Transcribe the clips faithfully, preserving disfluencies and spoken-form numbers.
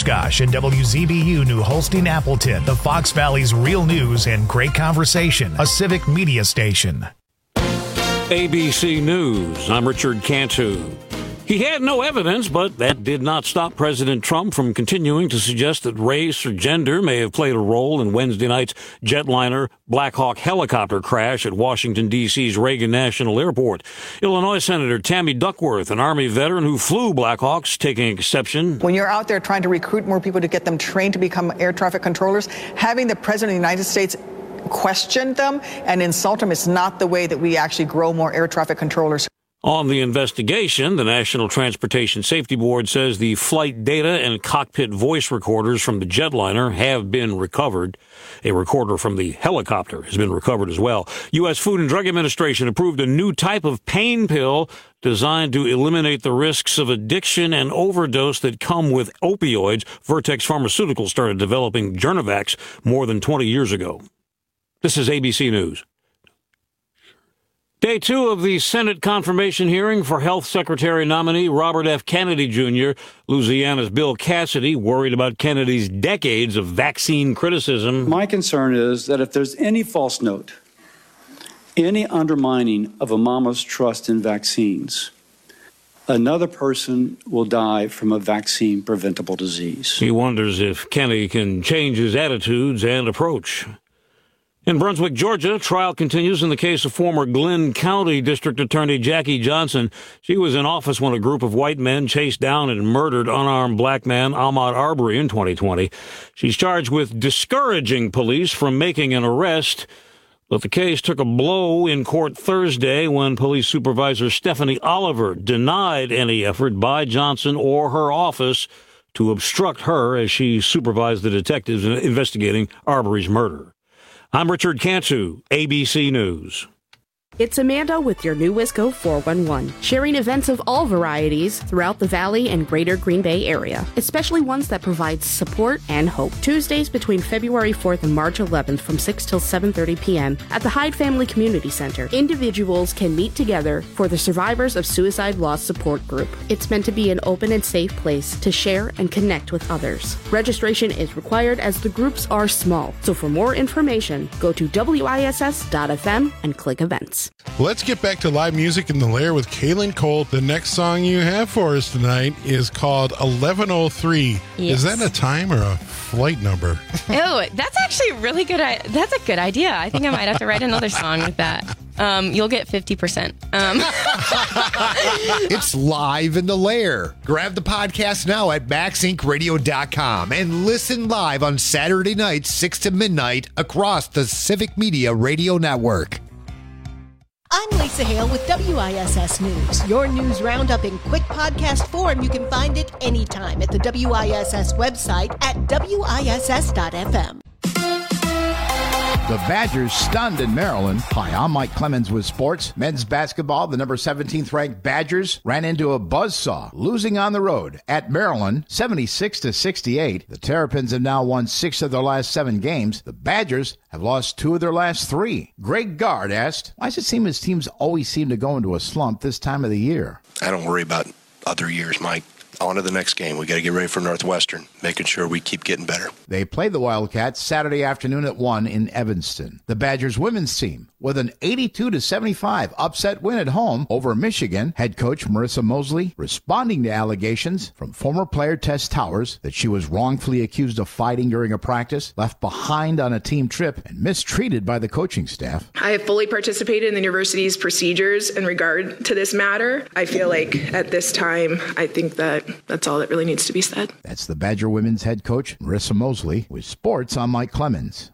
Oshkosh and W Z B U New Holstein Appleton, the Fox Valley's real news and great conversation, a civic media station. A B C News, I'm Richard Cantu. He had no evidence, but that did not stop President Trump from continuing to suggest that race or gender may have played a role in Wednesday night's jetliner Black Hawk helicopter crash at Washington, D C's Reagan National Airport. Illinois Senator Tammy Duckworth, an Army veteran who flew Black Hawks, taking exception. When you're out there trying to recruit more people to get them trained to become air traffic controllers, having the President of the United States question them and insult them is not the way that we actually grow more air traffic controllers. On the investigation, the National Transportation Safety Board says the flight data and cockpit voice recorders from the jetliner have been recovered. A recorder from the helicopter has been recovered as well. U S Food and Drug Administration approved a new type of pain pill designed to eliminate the risks of addiction and overdose that come with opioids. Vertex Pharmaceuticals started developing Journevax more than twenty years ago. This is A B C News. Day two of the Senate confirmation hearing for Health Secretary nominee Robert F. Kennedy Junior Louisiana's Bill Cassidy worried about Kennedy's decades of vaccine criticism. My concern is that if there's any false note, any undermining of a mama's trust in vaccines, another person will die from a vaccine-preventable disease. He wonders if Kennedy can change his attitudes and approach. In Brunswick, Georgia, trial continues in the case of former Glenn County District Attorney Jackie Johnson. She was in office when a group of white men chased down and murdered unarmed black man Ahmaud Arbery in twenty twenty. She's charged with discouraging police from making an arrest, but the case took a blow in court Thursday when police supervisor Stephanie Oliver denied any effort by Johnson or her office to obstruct her as she supervised the detectives investigating Arbery's murder. I'm Richard Cantu, A B C News. It's Amanda with your new Wisco four one one, sharing events of all varieties throughout the Valley and greater Green Bay area, especially ones that provide support and hope. Tuesdays between February fourth and March eleventh from six till seven thirty p.m. at the Hyde Family Community Center. Individuals can meet together for the Survivors of Suicide Loss Support Group. It's meant to be an open and safe place to share and connect with others. Registration is required as the groups are small, so for more information, go to W I S S dot F M and click events. Let's get back to live music in the Lair with Kaylin Cole. The next song you have for us tonight is called eleven oh three. Yes. Is that a time or a flight number? Oh, that's actually a really good. That's a good idea. I think I might have to write another song with that. Um, you'll get fifty percent. Um. It's live in the Lair. Grab the podcast now at max inc radio dot com and listen live on Saturday nights, six to midnight, across the Civic Media Radio Network. I'm Lisa Hale with W I S S News. Your news roundup in quick podcast form. You can find it anytime at the W I S S website at W I S S dot F M. The Badgers stunned in Maryland. Hi, I'm Mike Clemens with sports. Men's basketball, the number seventeenth ranked Badgers ran into a buzzsaw, losing on the road at Maryland, seventy-six to sixty-eight. The Terrapins have now won six of their last seven games. The Badgers have lost two of their last three. Greg Gard asked, why does it seem his teams always seem to go into a slump this time of the year? I don't worry about other years, Mike. On to the next game. We got to get ready for Northwestern, making sure we keep getting better. They play the Wildcats Saturday afternoon at one in Evanston. The Badgers women's team, with an eighty-two to seventy-five upset win at home over Michigan, head coach Marissa Mosley responding to allegations from former player Tess Towers that she was wrongfully accused of fighting during a practice, left behind on a team trip, and mistreated by the coaching staff. I have fully participated in the university's procedures in regard to this matter. I feel like at this time, I think that that's all that really needs to be said. That's the Badger women's head coach, Marissa Mosley, with sports. I'm Mike Clemens.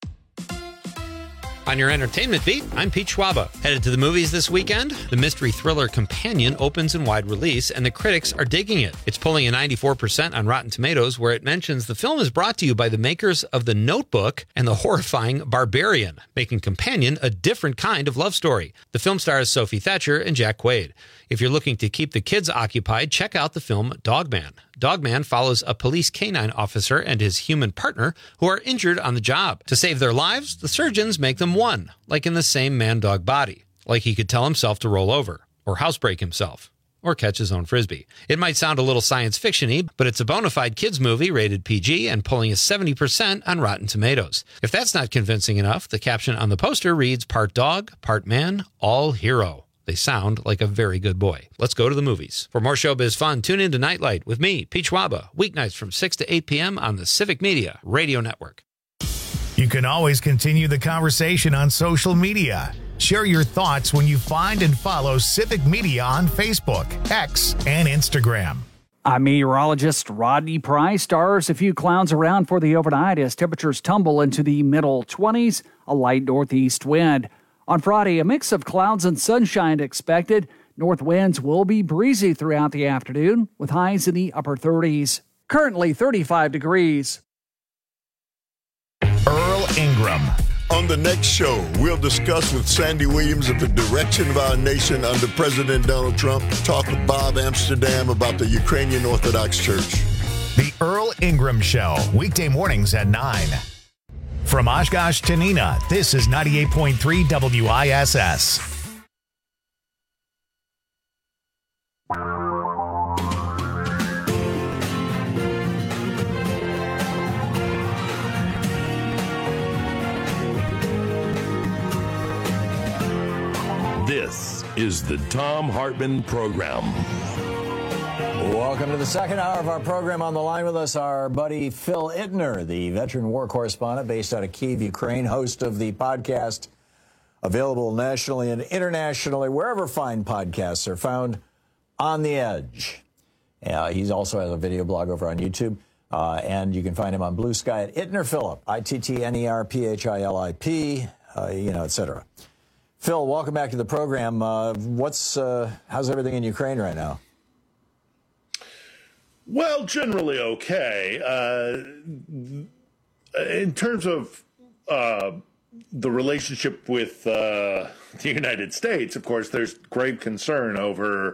On your entertainment beat, I'm Pete Schwaba. Headed to the movies this weekend? The mystery thriller Companion opens in wide release, and the critics are digging it. It's pulling a ninety-four percent on Rotten Tomatoes, where it mentions the film is brought to you by the makers of The Notebook and the horrifying Barbarian, making Companion a different kind of love story. The film stars Sophie Thatcher and Jack Quaid. If you're looking to keep the kids occupied, check out the film Dogman. Dogman follows a police canine officer and his human partner who are injured on the job. To save their lives, the surgeons make them one, like in the same man-dog body, like he could tell himself to roll over or housebreak himself. or catch his own Frisbee. It might sound a little science fiction-y, but it's a bona fide kids movie rated P G and pulling a seventy percent on Rotten Tomatoes. If that's not convincing enough, the caption on the poster reads, part dog, part man, all hero. They sound like a very good boy. Let's go to the movies. For more showbiz fun, tune in to Nightlight with me, Pete Schwaba, weeknights from six to eight p.m. on the Civic Media Radio Network. You can always continue the conversation on social media. Share your thoughts when you find and follow Civic Media on Facebook, X, and Instagram. I'm meteorologist Rodney Price. Stars a few clouds around for the overnight as temperatures tumble into the middle twenties, a light northeast wind. On Friday, a mix of clouds and sunshine expected. North winds will be breezy throughout the afternoon with highs in the upper thirties. Currently thirty-five degrees. Earl Ingram. On the next show, we'll discuss with Sandy Williams of the direction of our nation under President Donald Trump. Talk with Bob Amsterdam about the Ukrainian Orthodox Church. The Earl Ingram Show, weekday mornings at nine. From Oshkosh to Neenah, this is ninety-eight point three W I S S. This is the Thom Hartmann Program. Welcome to the second hour of our program. On the line with us, our buddy Phil Ittner, the veteran war correspondent based out of Kyiv, Ukraine, host of the podcast, available nationally and internationally, wherever fine podcasts are found, On the Edge. Uh, he also has a video blog over on YouTube, uh, and you can find him on Blue Sky at Ittner Phillip, I T T N E R P H I L I P, uh, you know, et cetera. Phil, welcome back to the program. Uh, what's uh, how's everything in Ukraine right now? Well, generally okay. Uh, in terms of uh, the relationship with uh, the United States, of course, there's grave concern over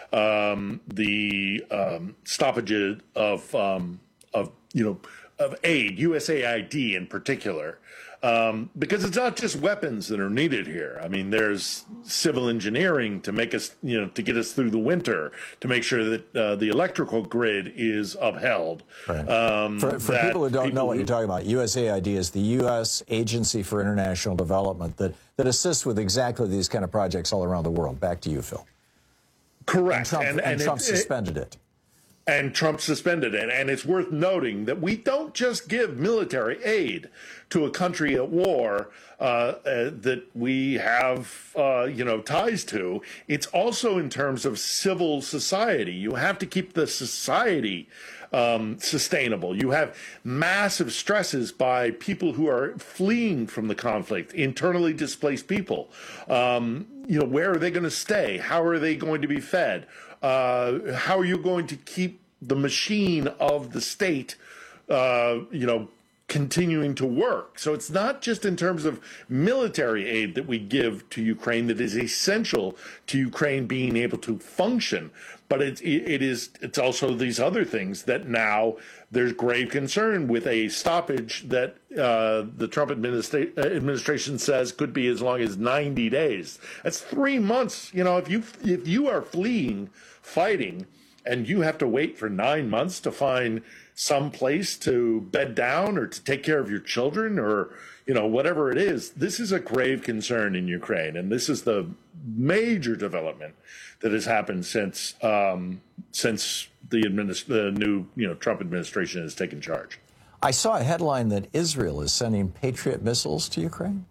um, the um, stoppage of um, of you know of aid, U S A I D in particular. Um, because it's not just weapons that are needed here. I mean, there's civil engineering to make us, you know, to get us through the winter, to make sure that uh, the electrical grid is upheld. Right. Um, for for people who don't people know what you're talking about, U S A I D is the U S Agency for International Development that, that assists with exactly these kind of projects all around the world. Back to you, Phil. Correct. And Trump, and, and and Trump it, suspended it. And Trump suspended it. And it's worth noting that we don't just give military aid to a country at war uh, uh, that we have, uh, you know, ties to. It's also in terms of civil society. You have to keep the society um, sustainable. You have massive stresses by people who are fleeing from the conflict, internally displaced people. Um, you know, where are they going to stay? How are they going to be fed? Uh, how are you going to keep the machine of the state, uh, you know, continuing to work? So it's not just in terms of military aid that we give to Ukraine that is essential to Ukraine being able to function, but it, it is it's also these other things that now there's grave concern with a stoppage that uh, the Trump administra- administration says could be as long as ninety days. That's three months. You know, if you if you are fleeing, fighting, and you have to wait for nine months to find some place to bed down or to take care of your children or, you know, whatever it is, this is a grave concern in Ukraine. And this is the major development that has happened since um, since the, administ- the new, you know, Trump administration has taken charge. I saw a headline that Israel is sending Patriot missiles to Ukraine.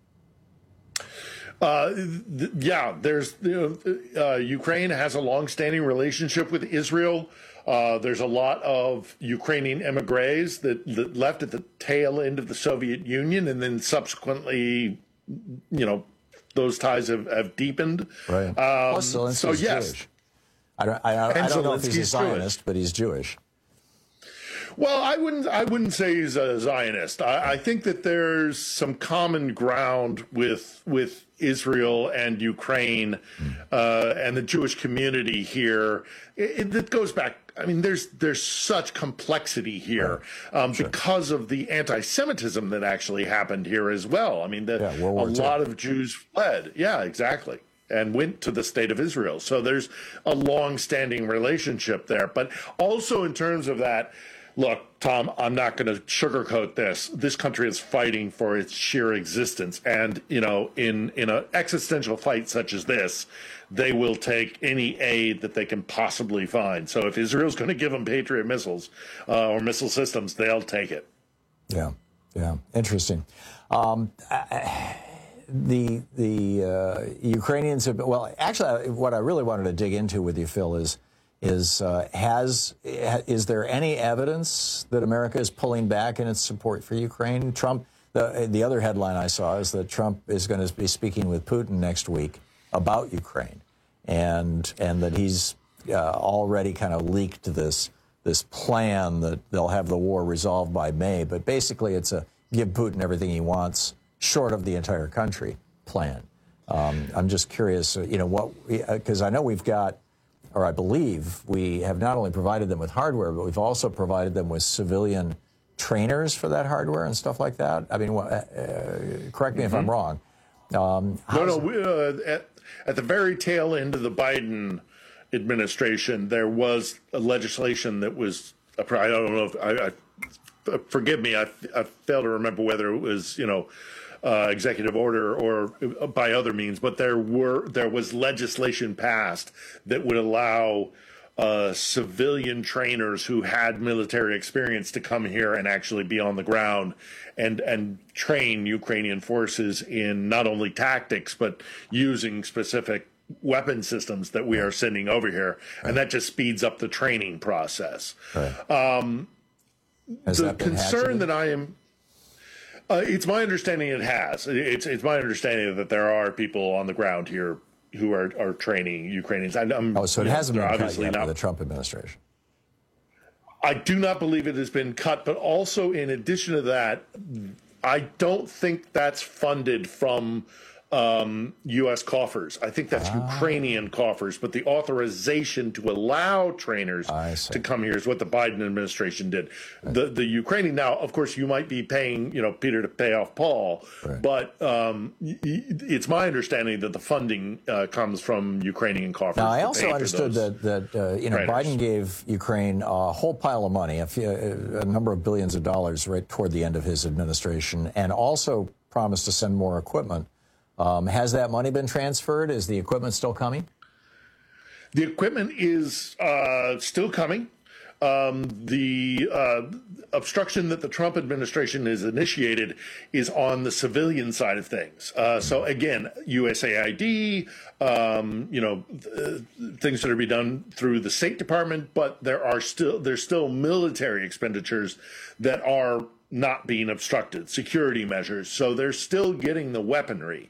Uh, th- yeah, there's you know, uh, Ukraine has a long-standing relationship with Israel. Uh, there's a lot of Ukrainian emigres that, that left at the tail end of the Soviet Union, and then subsequently, you know, those ties have, have deepened. Right. Um, Plus, Zelensky's so yes, Jewish. I don't, I, I, I don't know if he's a Zionist, Jewish. but he's Jewish. Well, I wouldn't. I wouldn't say he's a Zionist. I, I think that there's some common ground with with Israel and Ukraine uh, and the Jewish community here. It, it goes back. I mean, there's there's such complexity here um, sure. because of the anti-Semitism that actually happened here as well. I mean, the, yeah, a lot of Jews fled. Yeah, exactly. and went to the state of Israel. So there's a long-standing relationship there. But also in terms of that, look, Tom, I'm not going to sugarcoat this. This country is fighting for its sheer existence. And, you know, in, in an existential fight such as this, they will take any aid that they can possibly find. So if Israel's going to give them Patriot missiles uh, or missile systems, they'll take it. Yeah, yeah, interesting. Um, I, the the uh, Ukrainians have, well, actually, what I really wanted to dig into with you, Phil, is is uh, has is there any evidence that America is pulling back in its support for Ukraine? Trump. The the other headline I saw is that Trump is going to be speaking with Putin next week about Ukraine, and and that he's uh, already kind of leaked this this plan that they'll have the war resolved by May. But basically, it's a give Putin everything he wants, short of the entire country plan. Um, I'm just curious, you know, what, because I know we've got, or I believe we have not only provided them with hardware, but we've also provided them with civilian trainers for that hardware and stuff like that. I mean, uh, correct me mm-hmm. if I'm wrong. Um, no, no. We, uh, at, at the very tail end of the Biden administration, there was a legislation that was, I don't know if, I, I, forgive me, I, I fail to remember whether it was, you know, uh, executive order or by other means, but there were, there was legislation passed that would allow uh, civilian trainers who had military experience to come here and actually be on the ground and, and train Ukrainian forces in not only tactics, but using specific weapon systems that we are sending over here. Right. And that just speeds up the training process. Right. Um, the concern that I am, uh, it's my understanding it has. It's it's my understanding that there are people on the ground here who are, are training Ukrainians. I, I'm, oh, so it hasn't been obviously cut yet not by the Trump administration. I do not believe it has been cut, but also in addition to that, I don't think that's funded from Um, U S coffers. I think that's ah. Ukrainian coffers, but the authorization to allow trainers to come here is what the Biden administration did. Right. The the Ukrainian, now, of course, you might be paying, you know, Peter to pay off Paul, right. but um, it's my understanding that the funding uh, comes from Ukrainian coffers. Now, I also understood that, that uh, you know, trainers. Biden gave Ukraine a whole pile of money, a, few, a number of billions of dollars right toward the end of his administration, and also promised to send more equipment. Um, has that money been transferred? Is the equipment still coming? The equipment is uh, still coming. Um, the uh, obstruction that the Trump administration has initiated is on the civilian side of things. Uh, so again, U S A I D, um, you know, th- things that are being done through the State Department, but there are still there's still military expenditures that are not being obstructed, security measures. So they're still getting the weaponry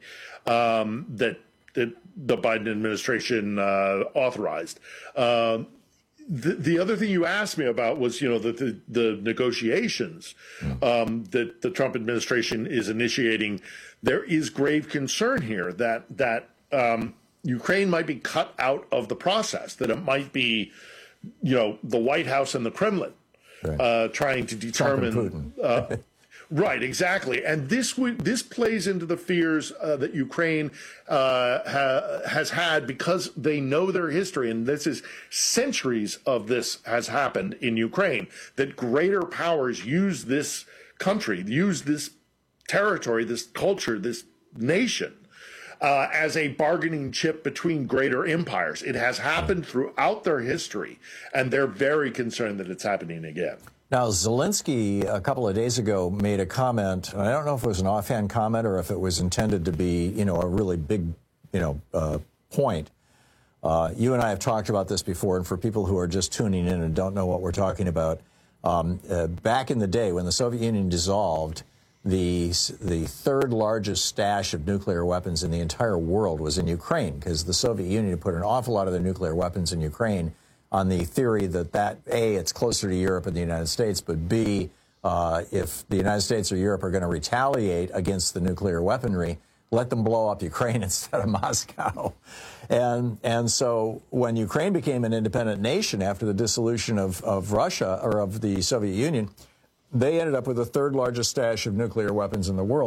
um, that, that the Biden administration uh, authorized. Um, the, the other thing you asked me about was, you know, the, the, the negotiations um, that the Trump administration is initiating. There is grave concern here that, that um, Ukraine might be cut out of the process, that it might be, you know, the White House and the Kremlin Right. Uh, trying to determine, uh, right, exactly, and this would this plays into the fears uh, that Ukraine uh, ha- has had because they know their history, and this is centuries of this has happened in Ukraine. That greater powers use this country, use this territory, this culture, this nation. Uh, as a bargaining chip between greater empires. It has happened throughout their history, and they're very concerned that it's happening again. Now, Zelensky, a couple of days ago, made a comment, and I don't know if it was an offhand comment or if it was intended to be, you know, a really big, you know, uh, point. Uh, you and I have talked about this before, and for people who are just tuning in and don't know what we're talking about, um, uh, back in the day when the Soviet Union dissolved, The the third largest stash of nuclear weapons in the entire world was in Ukraine, because the Soviet Union put an awful lot of their nuclear weapons in Ukraine on the theory that, that A, it's closer to Europe and the United States, but B, uh, if the United States or Europe are going to retaliate against the nuclear weaponry, let them blow up Ukraine instead of Moscow. And and so when Ukraine became an independent nation after the dissolution of, of Russia, or of the Soviet Union, they ended up with the third largest stash of nuclear weapons in the world.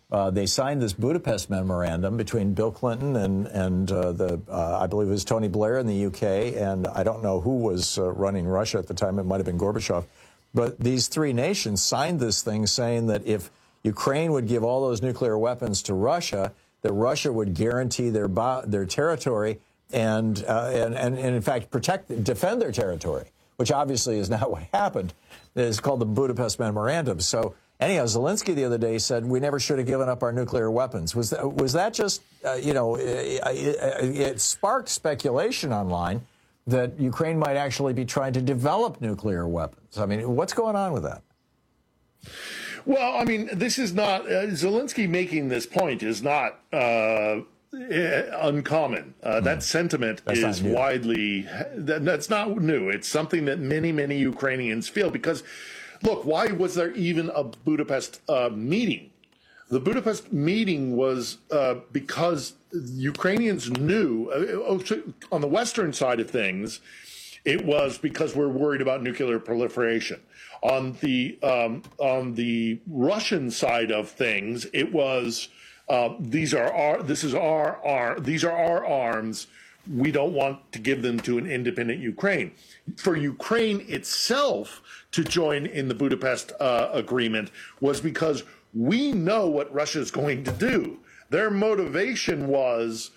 Uh, they signed this Budapest memorandum between Bill Clinton and and uh, the uh, I believe it was Tony Blair in the U K, and I don't know who was uh, running Russia at the time. It might have been Gorbachev. But these three nations signed this thing saying that if Ukraine would give all those nuclear weapons to Russia, that Russia would guarantee their bo- their territory and, uh, and and and in fact protect defend their territory, which obviously is not what happened. It's called the Budapest Memorandum. So. Anyhow, Zelensky the other day said we never should have given up our nuclear weapons. Was that, was that just, uh, you know, it, it, it sparked speculation online that Ukraine might actually be trying to develop nuclear weapons. I mean, what's going on with that? Well, I mean, this is not, uh, Zelensky making this point is not uh, uncommon. Uh, mm. That sentiment that's is widely, that, that's not new. It's something that many, many Ukrainians feel because, look, why was there even a Budapest uh, meeting? The Budapest meeting was uh, because Ukrainians knew, uh, on the Western side of things, it was because we're worried about nuclear proliferation. On the um, on the Russian side of things, it was uh, these are our this is our our these are our arms. We don't want to give them to an independent Ukraine. For Ukraine itself to join in the Budapest uh, agreement was because we know what Russia is going to do. Their motivation was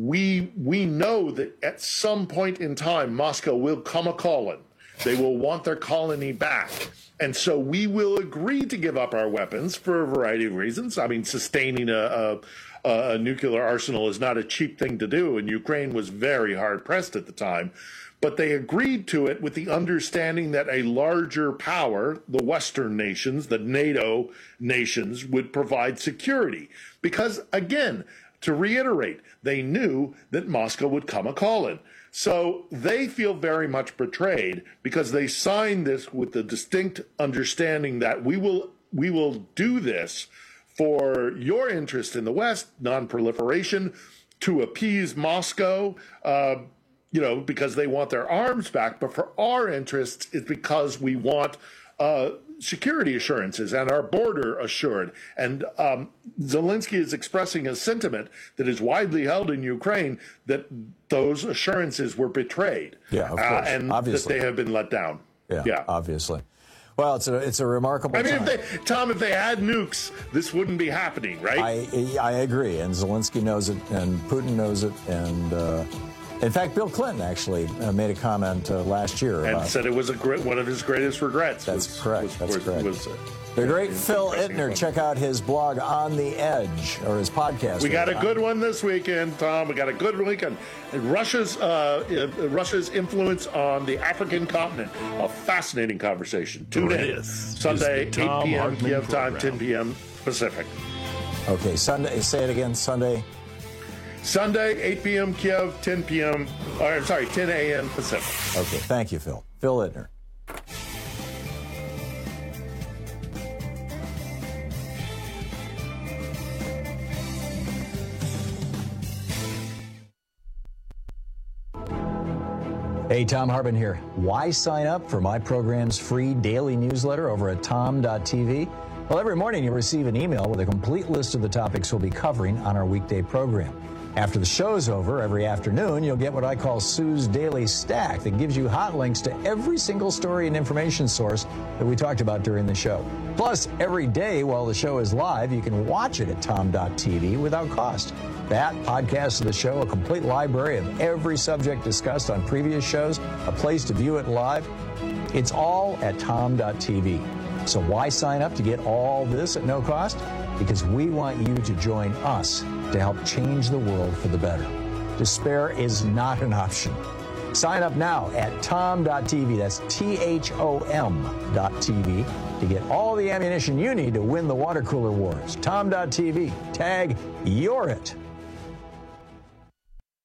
we we know that at some point in time, Moscow will come a-calling. They will want their colony back. And so we will agree to give up our weapons for a variety of reasons. I mean, sustaining a, a, a nuclear arsenal is not a cheap thing to do, and Ukraine was very hard-pressed at the time. But they agreed to it with the understanding that a larger power, the Western nations, the NATO nations, would provide security. Because, again, to reiterate, they knew that Moscow would come a-calling. So they feel very much betrayed because they signed this with the distinct understanding that we will we will do this for your interest in the West, non-proliferation, to appease Moscow, uh, you know, because they want their arms back. But for our interests, it's because we want uh, security assurances and our border assured. And um, Zelensky is expressing a sentiment that is widely held in Ukraine that those assurances were betrayed. Yeah, of course. Uh, and obviously. that they have been let down. Yeah, yeah. obviously. Well, it's a it's a remarkable I mean, time. If they, Tom, if they had nukes, this wouldn't be happening, right? I I agree, and Zelensky knows it, and Putin knows it, and uh, in fact, Bill Clinton actually uh, made a comment uh, last year and about, said it was a great, one of his greatest regrets. That's was, correct. Was, that's was, correct. Was, uh, the great Phil Ittner. Check out his blog On the Edge, or his podcast. We got a good one this weekend, Tom. We got a good weekend. Russia's uh, Russia's influence on the African continent. A fascinating conversation. Tune in This Sunday, is the Tom eight p.m. Hartman Kiev time, program. ten p.m. Pacific. Okay, Sunday. Say it again. Sunday. Sunday, eight p.m. Kiev, ten p.m. Or, I'm sorry, ten a.m. Pacific. Okay, thank you, Phil. Phil Ittner. Hey, Tom Hartman here. Why sign up for my program's free daily newsletter over at tom dot t v? Well, every morning you'll receive an email with a complete list of the topics we'll be covering on our weekday program. After the show's over, every afternoon, you'll get what I call Sue's Daily Stack that gives you hot links to every single story and information source that we talked about during the show. Plus, every day while the show is live, you can watch it at tom dot t v without cost. That, podcasts of the show, a complete library of every subject discussed on previous shows, a place to view it live, it's all at tom dot t v. So why sign up to get all this at no cost? Because we want you to join us to help change the world for the better. Despair is not an option. Sign up now at tom dot t v. That's T H O M dot T V to get all the ammunition you need to win the water cooler wars. tom dot t v. Tag You're It.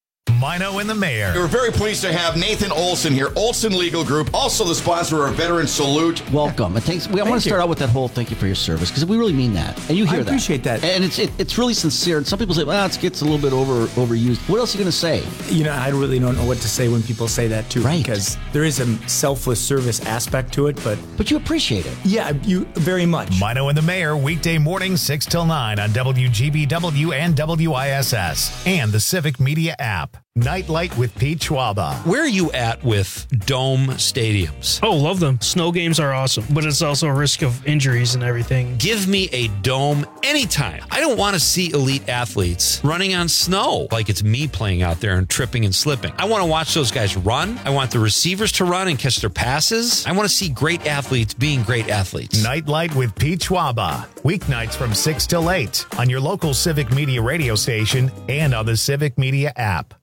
Mino and the Mayor. We're very pleased to have Nathan Olson here, Olson Legal Group, also the sponsor of our Veteran Salute. Welcome. It takes, we, I want to start out with that whole thank you for your service, because we really mean that. And you hear I that. I appreciate that. And it's it, it's really sincere. And some people say, well, it gets a little bit over overused. What else are you going to say? You know, I really don't know what to say when people say that, too. Right. Because there is a selfless service aspect to it, but... But you appreciate it. Yeah, you very much. Mino and the Mayor, weekday morning, six till nine on W G B W and W I S S and the Civic Media app. Nightlight with Pete Schwaba. Where are you at with dome stadiums? Oh, love them. Snow games are awesome, but it's also a risk of injuries and everything. Give me a dome anytime. I don't want to see elite athletes running on snow like it's me playing out there and tripping and slipping. I want to watch those guys run. I want the receivers to run and catch their passes. I want to see great athletes being great athletes. Nightlight with Pete Schwaba. Weeknights from six till eight on your local Civic Media radio station and on the Civic Media app.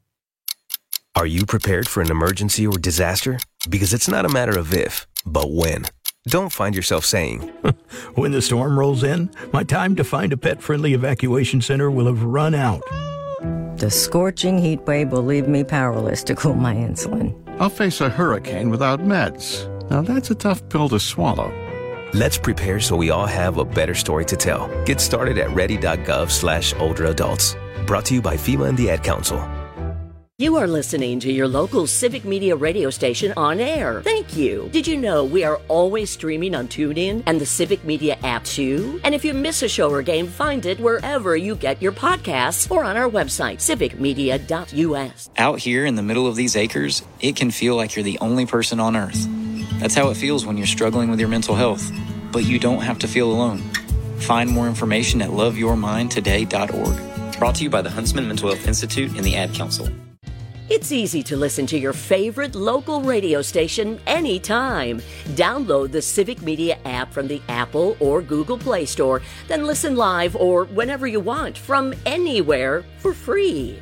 Are you prepared for an emergency or disaster? Because it's not a matter of if, but when. Don't find yourself saying, when the storm rolls in, my time to find a pet-friendly evacuation center will have run out. The scorching heat wave will leave me powerless to cool my insulin. I'll face a hurricane without meds. Now that's a tough pill to swallow. Let's prepare so we all have a better story to tell. Get started at ready.gov slash older adults. Brought to you by FEMA and the Ad Council. You are listening to your local Civic Media radio station on air. Thank you. Did you know we are always streaming on TuneIn and the Civic Media app too? And if you miss a show or game, find it wherever you get your podcasts or on our website, civic media dot U S. Out here in the middle of these acres, it can feel like you're the only person on earth. That's how it feels when you're struggling with your mental health. But you don't have to feel alone. Find more information at love your mind today dot org. Brought to you by the Huntsman Mental Health Institute and the Ad Council. It's easy to listen to your favorite local radio station anytime. Download the Civic Media app from the Apple or Google Play Store, then listen live or whenever you want from anywhere for free.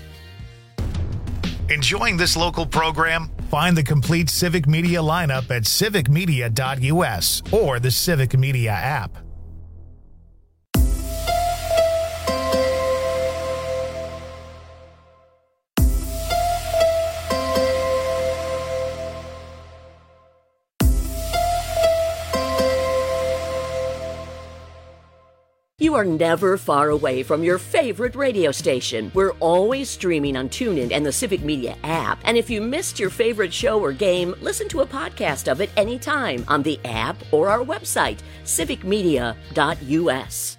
Enjoying this local program? Find the complete Civic Media lineup at civic media dot U S or the Civic Media app. You are never far away from your favorite radio station. We're always streaming on TuneIn and the Civic Media app. And if you missed your favorite show or game, listen to a podcast of it anytime on the app or our website, civic media dot U S.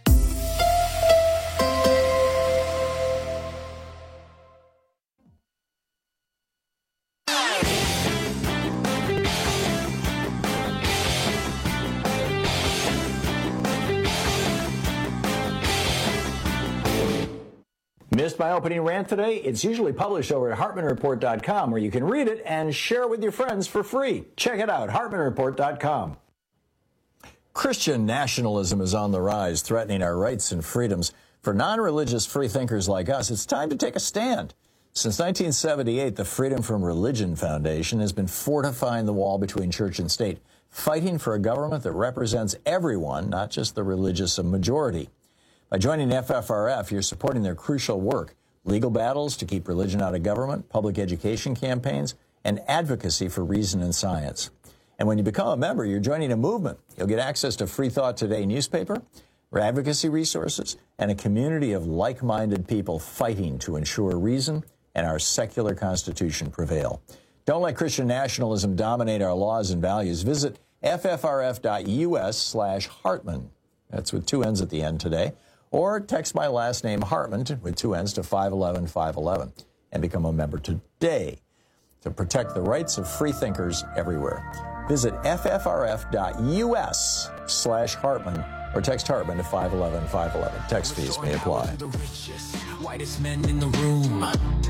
Missed my opening rant today? It's usually published over at hartman report dot com, where you can read it and share it with your friends for free. Check it out, hartman report dot com. Christian nationalism is on the rise, threatening our rights and freedoms. For non-religious freethinkers like us, it's time to take a stand. Since nineteen seventy-eight, the Freedom from Religion Foundation has been fortifying the wall between church and state, fighting for a government that represents everyone, not just the religious majority. By joining F F R F, you're supporting their crucial work: legal battles to keep religion out of government, public education campaigns, and advocacy for reason and science. And when you become a member, you're joining a movement. You'll get access to Free Thought Today newspaper, advocacy resources, and a community of like-minded people fighting to ensure reason and our secular Constitution prevail. Don't let Christian nationalism dominate our laws and values. Visit F F R F dot U S slash Hartman. That's with two N's at the end today. Or text my last name, Hartman, with two N's to five one one five one one and become a member today to protect the rights of freethinkers everywhere. Visit F F R F dot U S slash Hartman or text Hartman to five one one five one one. Text fees may apply. The richest, whitest men in the room.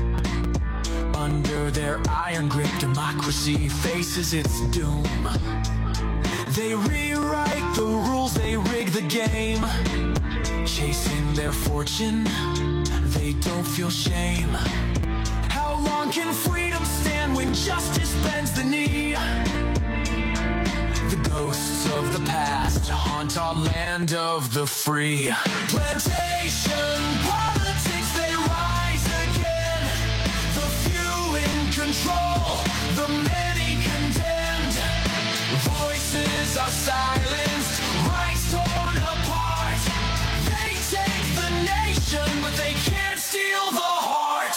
Under their iron grip, democracy faces its doom. They rewrite the rules, they rig the game. Chasing their fortune, they don't feel shame. How long can freedom stand when justice bends the knee? The ghosts of the past haunt our land of the free. Plantation politics, they rise again. The control, the many condemned. Voices are silenced, rights torn apart. They take the nation, but they can't steal the heart.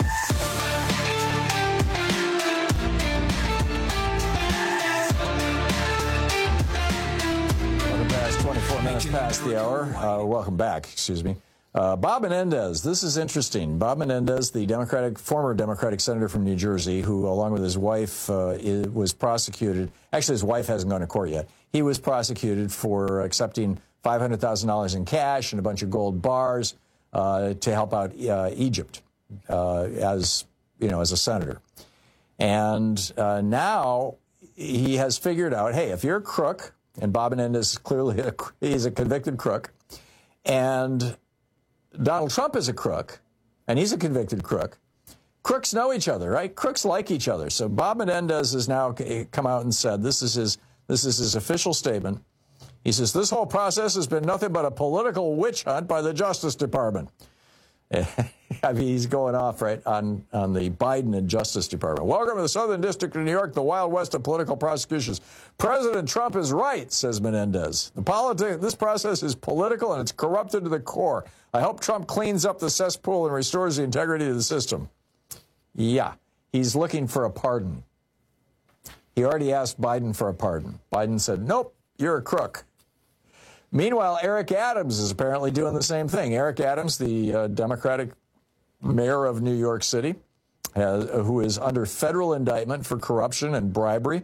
Welcome past twenty-four minutes past the hour. Uh, welcome back, excuse me. Uh, Bob Menendez, this is interesting. Bob Menendez, the Democratic, former Democratic senator from New Jersey, who, along with his wife, uh, is, was prosecuted. Actually, his wife hasn't gone to court yet. He was prosecuted for accepting five hundred thousand dollars in cash and a bunch of gold bars uh, to help out uh, Egypt uh, as, you know, as a senator. And uh, now he has figured out, hey, if you're a crook, and Bob Menendez is clearly a, he's a convicted crook, and Donald Trump is a crook, and he's a convicted crook. Crooks know each other, right? Crooks like each other. So Bob Menendez has now come out and said, this is his, this is his official statement. He says, this whole process has been nothing but a political witch hunt by the Justice Department. I mean, he's going off, right, on, on the Biden and Justice Department. Welcome to the Southern District of New York, the Wild West of political prosecutions. President Trump is right, says Menendez. The politi- this process is political and it's corrupted to the core. I hope Trump cleans up the cesspool and restores the integrity of the system. Yeah, he's looking for a pardon. He already asked Biden for a pardon. Biden said, nope, you're a crook. Meanwhile, Eric Adams is apparently doing the same thing. Eric Adams, the uh, Democratic mayor of New York City, has, uh, who is under federal indictment for corruption and bribery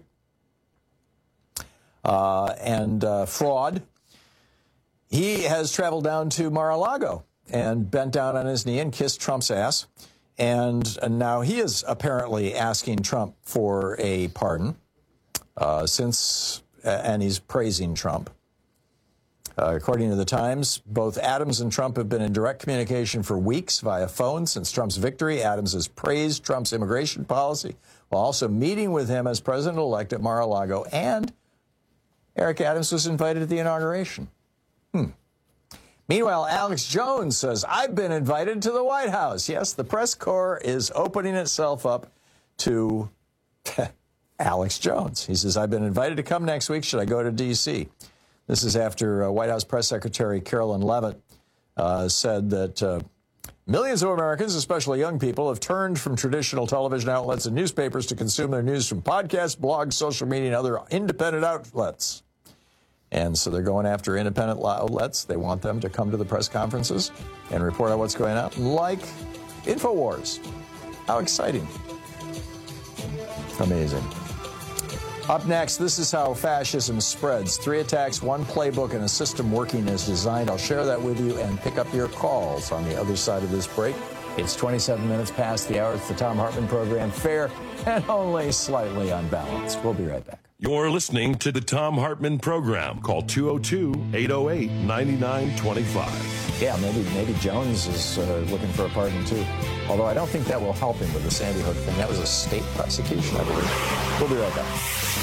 uh, and uh, fraud, he has traveled down to Mar-a-Lago and bent down on his knee and kissed Trump's ass. And, and now he is apparently asking Trump for a pardon uh, since, uh, and he's praising Trump. Uh, according to the Times, both Adams and Trump have been in direct communication for weeks via phone since Trump's victory. Adams has praised Trump's immigration policy while also meeting with him as president-elect at Mar-a-Lago, and Eric Adams was invited to the inauguration. Hmm. Meanwhile, Alex Jones says, I've been invited to the White House. Yes, the press corps is opening itself up to Alex Jones. He says, I've been invited to come next week. Should I go to D C? This is after uh, White House Press Secretary Carolyn Leavitt uh, said that uh, millions of Americans, especially young people, have turned from traditional television outlets and newspapers to consume their news from podcasts, blogs, social media, and other independent outlets. And so they're going after independent outlets. They want them to come to the press conferences and report on what's going on, like InfoWars. How exciting. Amazing. Up next, this is how fascism spreads. Three attacks, one playbook, and a system working as designed. I'll share that with you and pick up your calls on the other side of this break. It's twenty-seven minutes past the hour. It's the Thom Hartmann program, fair and only slightly unbalanced. We'll be right back. You're listening to the Thom Hartmann program. Call two oh two, eight oh eight, nine nine two five. Yeah, maybe maybe Jones is uh, looking for a pardon, too. Although I don't think that will help him with the Sandy Hook thing. That was a state prosecution, I believe. We'll be right back.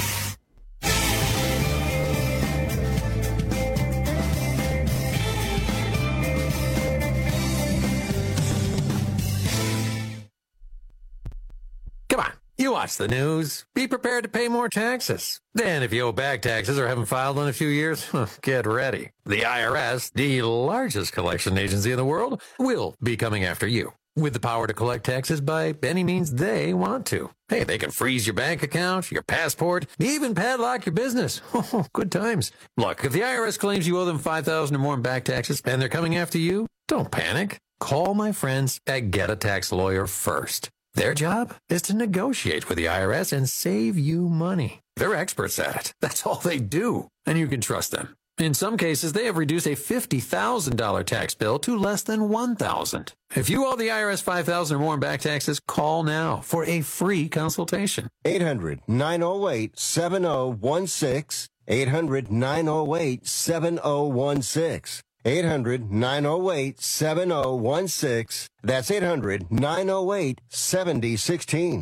You watch the news. Be prepared to pay more taxes. Then if you owe back taxes or haven't filed in a few years, get ready. The I R S, the largest collection agency in the world, will be coming after you with the power to collect taxes by any means they want to. Hey, they can freeze your bank account, your passport, even padlock your business. Good times. Look, if the I R S claims you owe them five thousand dollars or more in back taxes and they're coming after you, don't panic. Call my friends at Get a Tax Lawyer first. Their job is to negotiate with the I R S and save you money. They're experts at it. That's all they do, and you can trust them. In some cases, they have reduced a fifty thousand dollars tax bill to less than one thousand dollars. If you owe the I R S five thousand dollars or more in back taxes, call now for a free consultation. eight hundred, nine oh eight, seven oh one six. eight hundred, nine oh eight, seven oh one six. eight hundred, nine oh eight, seven oh one six. That's eight hundred, nine oh eight, seven oh one six.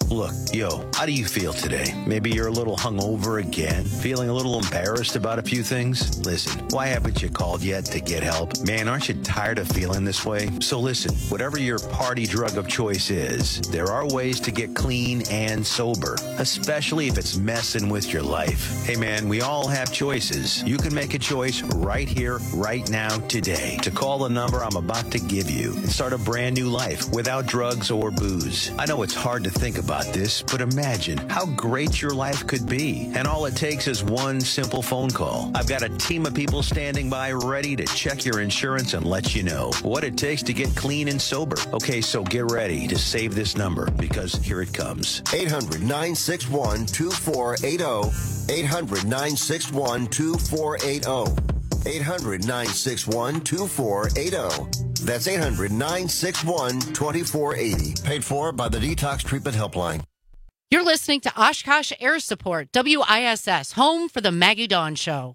Look, yo, how do you feel today? Maybe you're a little hungover again? Feeling a little embarrassed about a few things? Listen, why haven't you called yet to get help? Man, aren't you tired of feeling this way? So listen, whatever your party drug of choice is, there are ways to get clean and sober, especially if it's messing with your life. Hey man, we all have choices. You can make a choice right here, right now, today, to call the number I'm about to give you and start a brand new life without drugs or booze. I know it's hard to think about this, but imagine how great your life could be. And all it takes is one simple phone call. I've got a team of people standing by ready to check your insurance and let you know what it takes to get clean and sober. Okay, so get ready to save this number because here it comes. eight hundred, nine six one, two four eight zero. eight hundred, nine six one, two four eight zero. eight hundred, nine six one, two four eight zero. That's eight hundred, nine six one, two four eight zero. Paid for by the Detox Treatment Helpline. You're listening to Oshkosh Air Support, W I S S, home for the Maggie Dawn Show.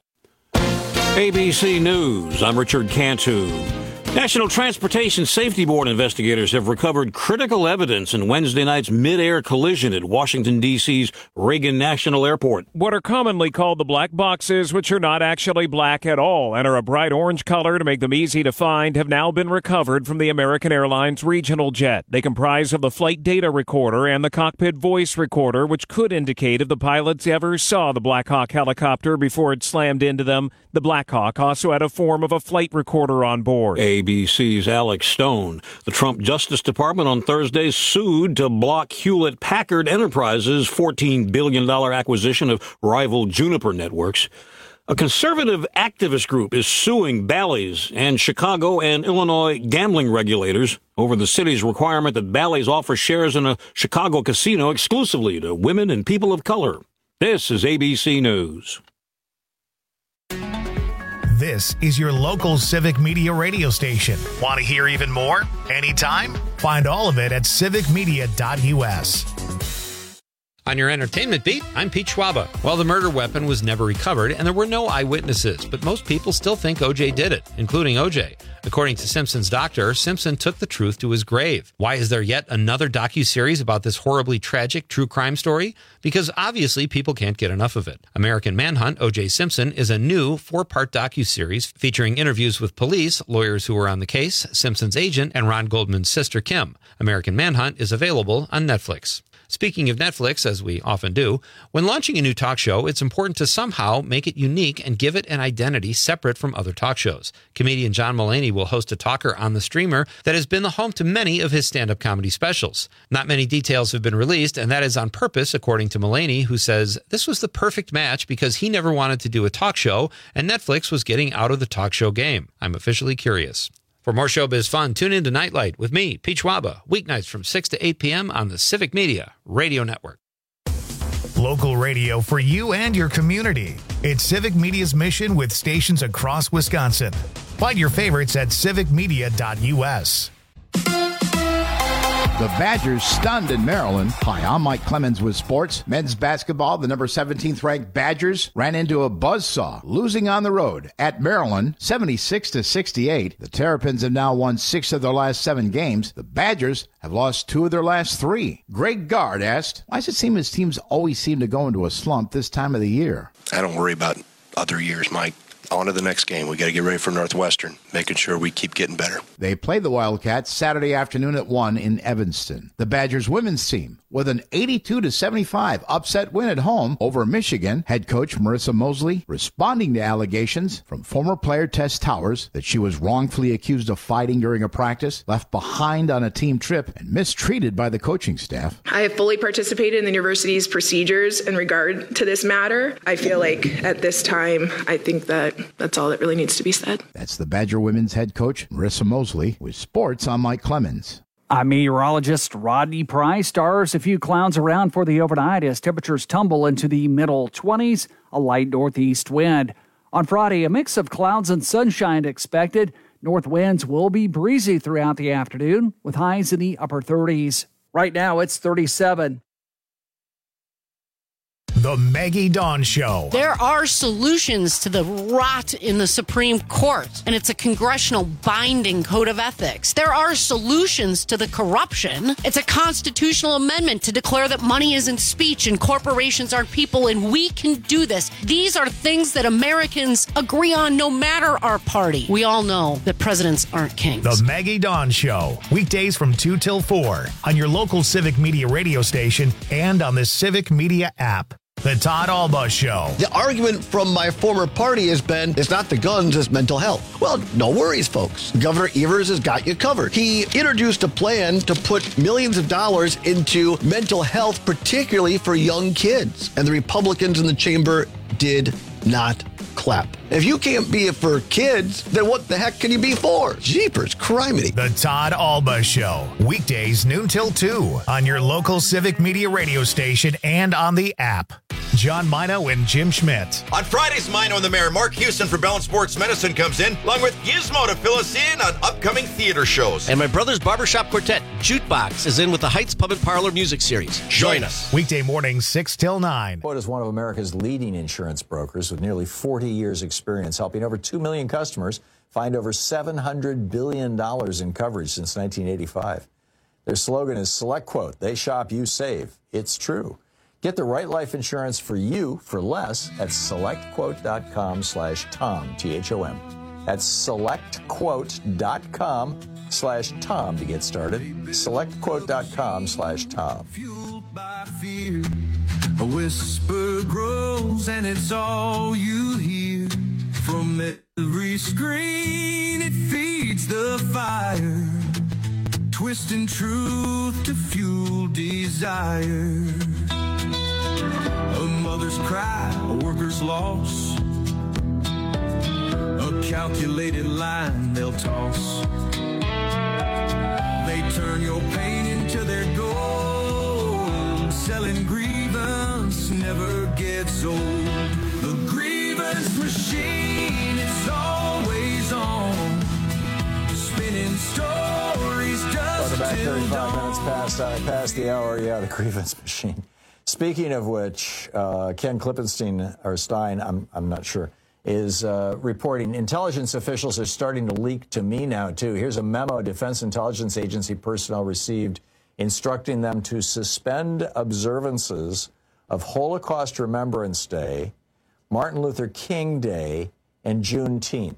A B C News, I'm Richard Cantu. National Transportation Safety Board investigators have recovered critical evidence in Wednesday night's mid-air collision at Washington, D C's Reagan National Airport. What are commonly called the black boxes, which are not actually black at all and are a bright orange color to make them easy to find, have now been recovered from the American Airlines regional jet. They comprise of the flight data recorder and the cockpit voice recorder, which could indicate if the pilots ever saw the Black Hawk helicopter before it slammed into them. The Black Hawk also had a form of a flight recorder on board. A B C's Alex Stone. The Trump Justice Department on Thursday sued to block Hewlett-Packard Enterprises' fourteen billion dollars acquisition of rival Juniper Networks. A conservative activist group is suing Bally's and Chicago and Illinois gambling regulators over the city's requirement that Bally's offer shares in a Chicago casino exclusively to women and people of color. This is A B C News. This is your local Civic Media radio station. Want to hear even more? Anytime? Find all of it at civic media dot u s. On your entertainment beat, I'm Pete Schwaba. Well, the murder weapon was never recovered, and there were no eyewitnesses, but most people still think O J did it, including O J. According to Simpson's doctor, Simpson took the truth to his grave. Why is there yet another docuseries about this horribly tragic true crime story? Because obviously people can't get enough of it. American Manhunt, O J Simpson, is a new four-part docuseries featuring interviews with police, lawyers who were on the case, Simpson's agent, and Ron Goldman's sister, Kim. American Manhunt is available on Netflix. Speaking of Netflix, as we often do, when launching a new talk show, it's important to somehow make it unique and give it an identity separate from other talk shows. Comedian John Mulaney will host a talker on the streamer that has been the home to many of his stand-up comedy specials. Not many details have been released, and that is on purpose, according to Mulaney, who says this was the perfect match because he never wanted to do a talk show, and Netflix was getting out of the talk show game. I'm officially curious. For more showbiz fun, tune in to Nightlight with me, Pete Schwaba, weeknights from six to eight p.m. on the Civic Media Radio Network. Local radio for you and your community. It's Civic Media's mission with stations across Wisconsin. Find your favorites at civic media dot u s. The Badgers stunned in Maryland. Hi, I'm Mike Clemens with sports. Men's basketball, the number seventeenth ranked Badgers ran into a buzzsaw, losing on the road at Maryland, seventy-six to sixty-eight. The Terrapins have now won six of their last seven games. The Badgers have lost two of their last three. Greg Gard asked, why does it seem his teams always seem to go into a slump this time of the year? I don't worry about other years, Mike. On to the next game. We got to get ready for Northwestern, making sure we keep getting better. They play the Wildcats Saturday afternoon at one in Evanston. The Badgers women's team, with an eighty-two to seventy-five upset win at home over Michigan, head coach Marissa Mosley responding to allegations from former player Tess Towers that she was wrongfully accused of fighting during a practice, left behind on a team trip, and mistreated by the coaching staff. I have fully participated in the university's procedures in regard to this matter. I feel like at this time, I think that that's all that really needs to be said. That's the Badger women's head coach, Marissa Mosley. With sports, I'm Mike Clemens. I'm meteorologist Rodney Price. Stars a few clouds around for the overnight as temperatures tumble into the middle twenties, a light northeast wind. On Friday, a mix of clouds and sunshine expected. North winds will be breezy throughout the afternoon with highs in the upper thirties. Right now, it's thirty-seven. The Maggie Dawn Show. There are solutions to the rot in the Supreme Court, and it's a congressional binding code of ethics. There are solutions to the corruption. It's a constitutional amendment to declare that money isn't speech and corporations aren't people, and we can do this. These are things that Americans agree on no matter our party. We all know that presidents aren't kings. The Maggie Dawn Show. Weekdays from two till four on your local Civic Media radio station and on the Civic Media app. The Todd Alba Show. The argument from my former party has been, it's not the guns, it's mental health. Well, no worries, folks. Governor Evers has got you covered. He introduced a plan to put millions of dollars into mental health, particularly for young kids. And the Republicans in the chamber did not clap. If you can't be it for kids, then what the heck can you be for? Jeepers, criminy. The Todd Alba Show. Weekdays noon till two on your local Civic Media radio station and on the app. John Mino and Jim Schmidt. On Fridays, Mino and the Mayor, Mark Houston from Balance Sports Medicine comes in, along with Gizmo to fill us in on upcoming theater shows. And my brother's barbershop quartet, Jukebox, is in with the Heights Pub and Parlor music series. Join us. Weekday mornings, six till nine. Boyd is one of America's leading insurance brokers with nearly forty years experience, helping over two million customers find over seven hundred billion dollars in coverage since nineteen eighty-five. Their slogan is Select Quote. They shop, you save. It's true. Get the right life insurance for you for less at selectquote.com slash Tom, T H O M. That's selectquote.com slash Tom to get started. Selectquote.com slash Tom. Fueled by fear, a whisper grows and it's all you hear. From every screen it feeds the fire, twisting truth to fuel desire. A mother's cry, a worker's loss, a calculated line they'll toss. They turn your pain into their gold. Selling grievance never gets old. The grievance machine, it's always on, spinning stories just Welcome back, till thirty-five dawn. minutes past, uh, past the hour. Yeah, the grievance machine. Speaking of which, uh, Ken Klippenstein, or Stein, I'm, I'm not sure, is uh, reporting intelligence officials are starting to leak to me now, too. Here's a memo Defense Intelligence Agency personnel received instructing them to suspend observances of Holocaust Remembrance Day, Martin Luther King Day, and Juneteenth.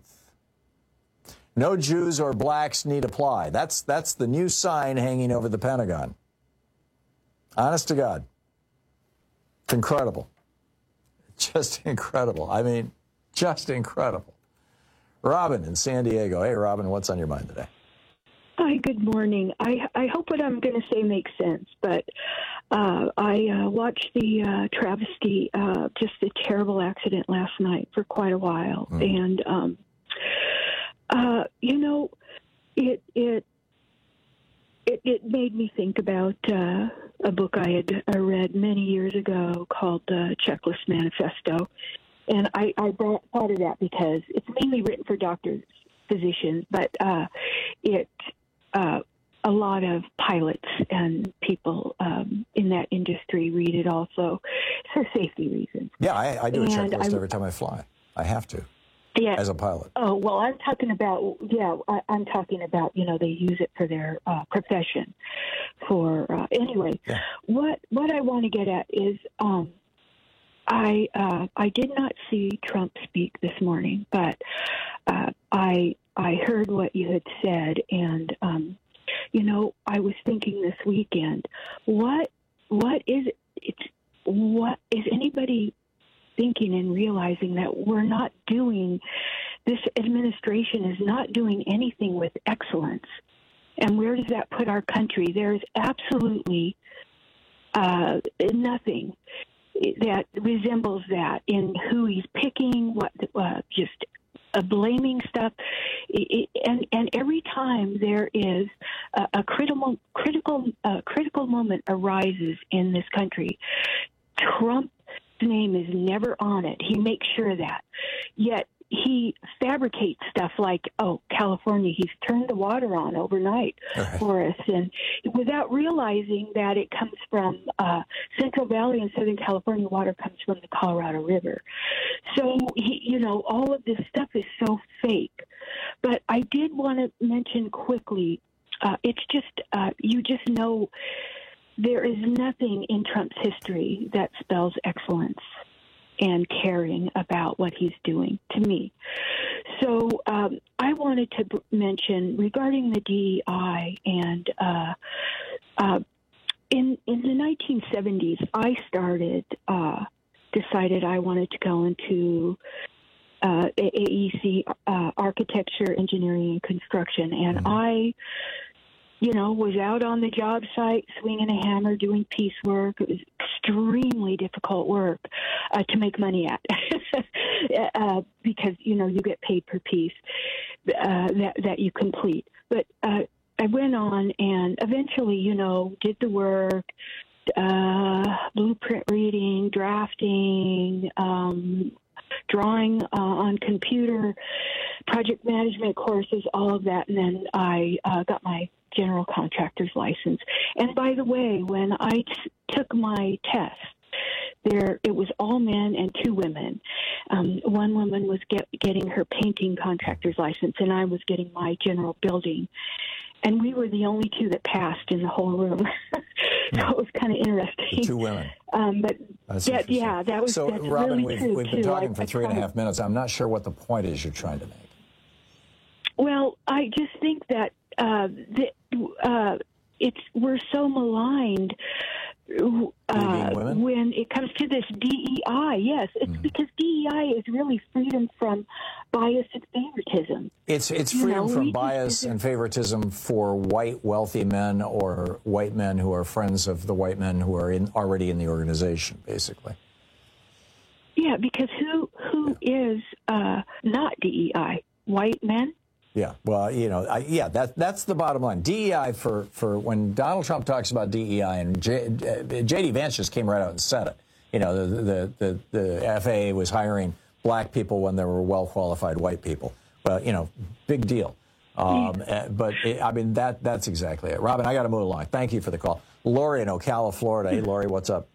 No Jews or blacks need apply. That's, that's the new sign hanging over the Pentagon. Honest to God. It's incredible. Just incredible. I mean, just incredible. Robin in San Diego. Hey, Robin, what's on your mind today? Hi, good morning. I, I hope what I'm going to say makes sense, but uh, I uh, watched the uh, travesty, uh, just a terrible accident last night for quite a while. Mm. And, um, uh, you know, it, it, It, it made me think about uh, a book I had uh, read many years ago called uh, Checklist Manifesto. And I, I brought, thought of that because it's mainly written for doctors, physicians, but uh, it uh, a lot of pilots and people um, in that industry read it also for safety reasons. Yeah, I, I do a And checklist I- every time I fly. I have to. Yeah. As a pilot. Oh, well, I'm talking about, yeah, I, I'm talking about, you know, they use it for their uh, profession. For, uh, anyway, Yeah. what what I want to get at is um, I uh, I did not see Trump speak this morning, but uh, I I heard what you had said, and, um, you know, I was thinking this weekend, what what is it, it's, what is anybody thinking and realizing that we're not doing, this administration is not doing anything with excellence. And where does that put our country? There is absolutely uh, nothing that resembles that in who he's picking, what uh, just uh, blaming stuff. It, it, and, and every time there is a, a critical, critical, uh, critical moment arises in this country, Trump name is never on it. He makes sure of that. Yet he fabricates stuff like, oh, California, he's turned the water on overnight right. for us, and without realizing that it comes from uh, Central Valley in Southern California, water comes from the Colorado River. So, he, you know, all of this stuff is so fake. But I did want to mention quickly, uh, it's just, uh, you just know there is nothing in Trump's history that spells excellence and caring about what he's doing, to me. So um, I wanted to b- mention regarding the D E I, and uh, uh, in in the nineteen seventies, I started, uh, decided I wanted to go into uh, A E C, uh, architecture, engineering, and construction, and mm-hmm. I you know, was out on the job site swinging a hammer, doing piecework. It was extremely difficult work uh, to make money at uh, because, you know, you get paid per piece uh, that, that you complete. But uh, I went on and eventually, you know, did the work, uh, blueprint reading, drafting, um, drawing uh, on computer, project management courses, all of that. And then I uh, got my general contractor's license. And by the way, when I t- took my test, there it was all men and two women. Um, one woman was get, getting her painting contractor's license, and I was getting my general building. And we were the only two that passed in the whole room. So it was kind of interesting. The two women. Um, but that's yeah, yeah, that was so. That's Robin, really we've, true we've been too. talking I, for I three and a kinda, half minutes. I'm not sure what the point is you're trying to make. Well, I just think that uh, that uh, it's we're so maligned uh, when it comes to this D E I. Yes, it's mm. because D E I is really freedom from bias and favoritism. It's it's You freedom know, from we bias just- and favoritism for white wealthy men or white men who are friends of the white men who are in, already in the organization, basically. Yeah, because who who is uh, not D E I? White men? Yeah, well, you know, I, yeah, that that's the bottom line. D E I for, for when Donald Trump talks about D E I, and J, uh, J D Vance just came right out and said it. You know, the, the the the F A A was hiring black people when there were well-qualified white people. Well, you know, big deal. Um, uh, but it, I mean, that that's exactly it. Robin, I got to move along. Thank you for the call. Lori in Ocala, Florida. Hey, Lori, what's up?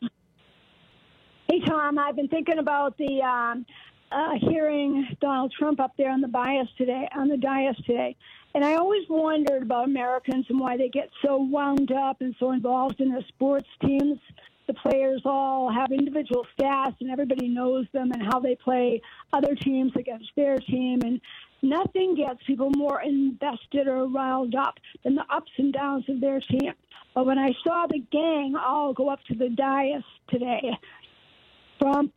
Hey, Tom, I've been thinking about the um, uh, hearing Donald Trump up there on the bias today, on the dais today. And I always wondered about Americans and why they get so wound up and so involved in their sports teams. The players all have individual stats, and everybody knows them and how they play other teams against their team. And nothing gets people more invested or riled up than the ups and downs of their team. But when I saw the gang all go up to the dais today, Trump,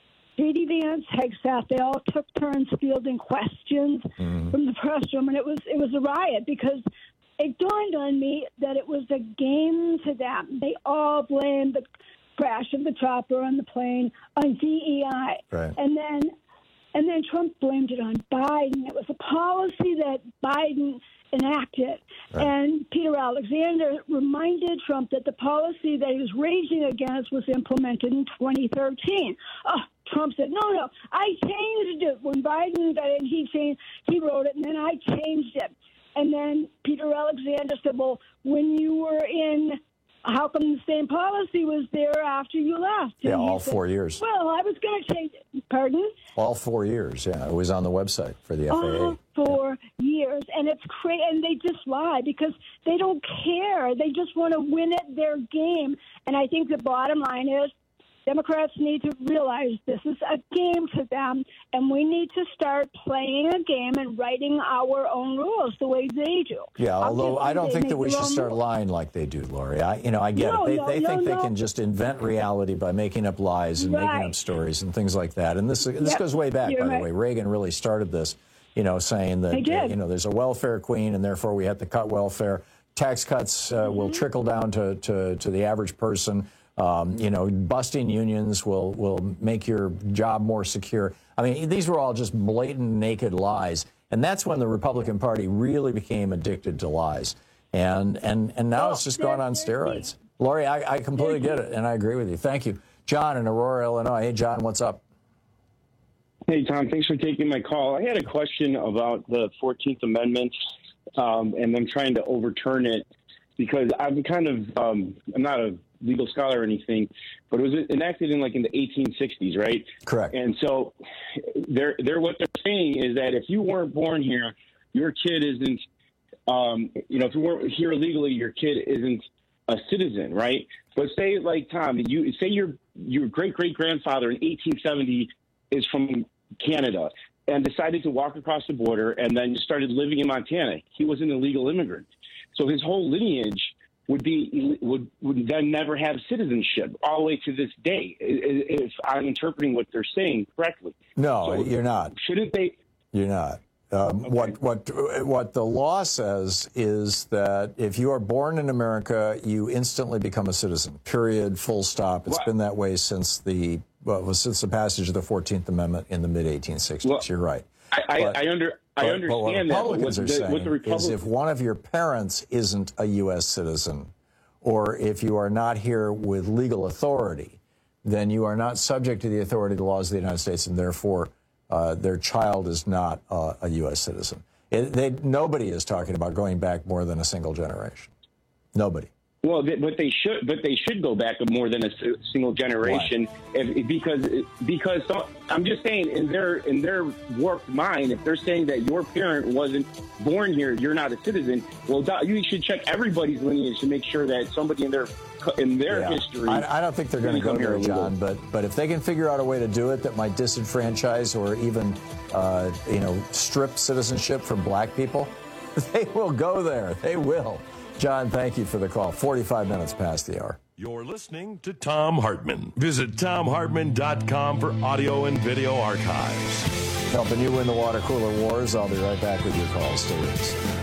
J D Vance, Hegseth, they all took turns fielding questions mm. from the press room, and it was it was a riot because it dawned on me that it was a game to them. They all blamed the crash of the chopper on the plane on D E I, right. and then and then Trump blamed it on Biden. It was a policy that Biden enacted. Right. And Peter Alexander reminded Trump that the policy that he was raging against was implemented in twenty thirteen. Oh, Trump said, no, no, I changed it. When Biden got in, he changed, he wrote it, and then I changed it. And then Peter Alexander said, well, when you were in, how come the same policy was there after you left? Yeah, And he all said, four years. Well, I was going to change it. Pardon? All four years, yeah. It was on the website for the F A A. All four years. And it's crazy. And they just lie because they don't care. They just want to win at their game. And I think the bottom line is Democrats need to realize this is a game to them, and we need to start playing a game and writing our own rules the way they do. Yeah, although I don't they think that make we their should own start rules. lying like they do, Lori. I, you know, I get No, it. They, no, they no, think no. they can just invent reality by making up lies and making Right. up stories and things like that. And this this Yep, goes way back, you're by right. the way. Reagan really started this, you know, saying that They did. uh, you know there's a welfare queen and therefore we have to cut welfare. Tax cuts uh, Mm-hmm. will trickle down to, to, to the average person. Um, you know, busting unions will will make your job more secure. I mean, these were all just blatant, naked lies. And that's when the Republican Party really became addicted to lies. And and, and now it's just gone on steroids. Lori, I, I completely get it, and I agree with you. Thank you. John in Aurora, Illinois. Hey, John, what's up? Hey, Tom, thanks for taking my call. I had a question about the fourteenth Amendment um, and them trying to overturn it because I'm kind of, um, I'm not a legal scholar or anything, but it was enacted in like in the eighteen sixties, right? Correct. And so they're, they're, what they're saying is that if you weren't born here, your kid isn't, um, you know, if you weren't here illegally, your kid isn't a citizen, right? But say like Tom, you say your your great great grandfather in eighteen seventy is from Canada and decided to walk across the border and then started living in Montana. He was an illegal immigrant, so his whole lineage would be would would then never have citizenship all the way to this day. If I'm interpreting what they're saying correctly. No, so you're not. Shouldn't they? You're not. Um, okay. What what what the law says is that if you are born in America, you instantly become a citizen. Period. Full stop. It's what? been that way since the well, since the passage of the fourteenth Amendment in the mid eighteen sixties. Well, you're right. I, I, but, I, under, I but, understand but what Republicans that. What are the, saying what the Republic- is if one of your parents isn't a U S citizen, or if you are not here with legal authority, then you are not subject to the authority of the laws of the United States, and therefore uh, their child is not uh, a U S citizen. It, they, nobody is talking about going back more than a single generation. Nobody. Well, but they should, but they should go back more than a single generation, if, because because I'm just saying in their in their warped mind, if they're saying that your parent wasn't born here, you're not a citizen. Well, you should check everybody's lineage to make sure that somebody in their in their yeah. history. I, I don't think they're going to go there, John. But but if they can figure out a way to do it that might disenfranchise or even uh, you know strip citizenship from black people, they will go there. They will. John, thank you for the call. forty-five minutes past the hour. You're listening to Thom Hartmann. Visit Thom Hartmann dot com for audio and video archives. Helping you win the water cooler wars. I'll be right back with your calls. Stay with us.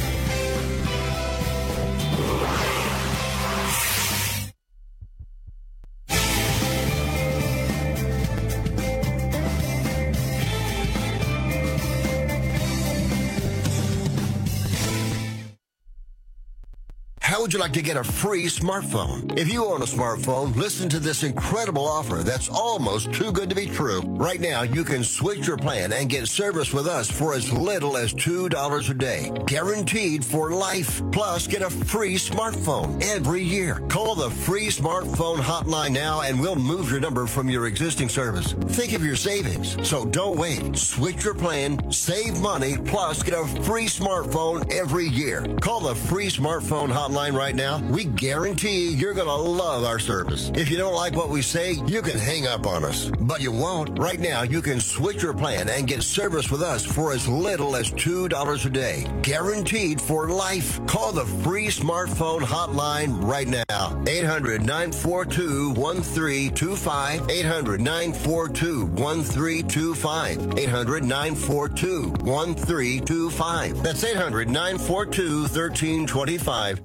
How would you like to get a free smartphone? If you own a smartphone, listen to this incredible offer that's almost too good to be true. Right now, you can switch your plan and get service with us for as little as two dollars a day. Guaranteed for life. Plus, get a free smartphone every year. Call the free smartphone hotline now and we'll move your number from your existing service. Think of your savings. So don't wait. Switch your plan, save money, plus get a free smartphone every year. Call the free smartphone hotline right now. We guarantee you're going to love our service. If you don't like what we say, you can hang up on us. But you won't. Right now, you can switch your plan and get service with us for as little as two dollars a day. Guaranteed for life. Call the free smartphone hotline right now. eight hundred, nine four two, one three two five. eight hundred, nine four two, one three two five. eight hundred, nine four two, one three two five. That's eight hundred, nine four two, one three two five.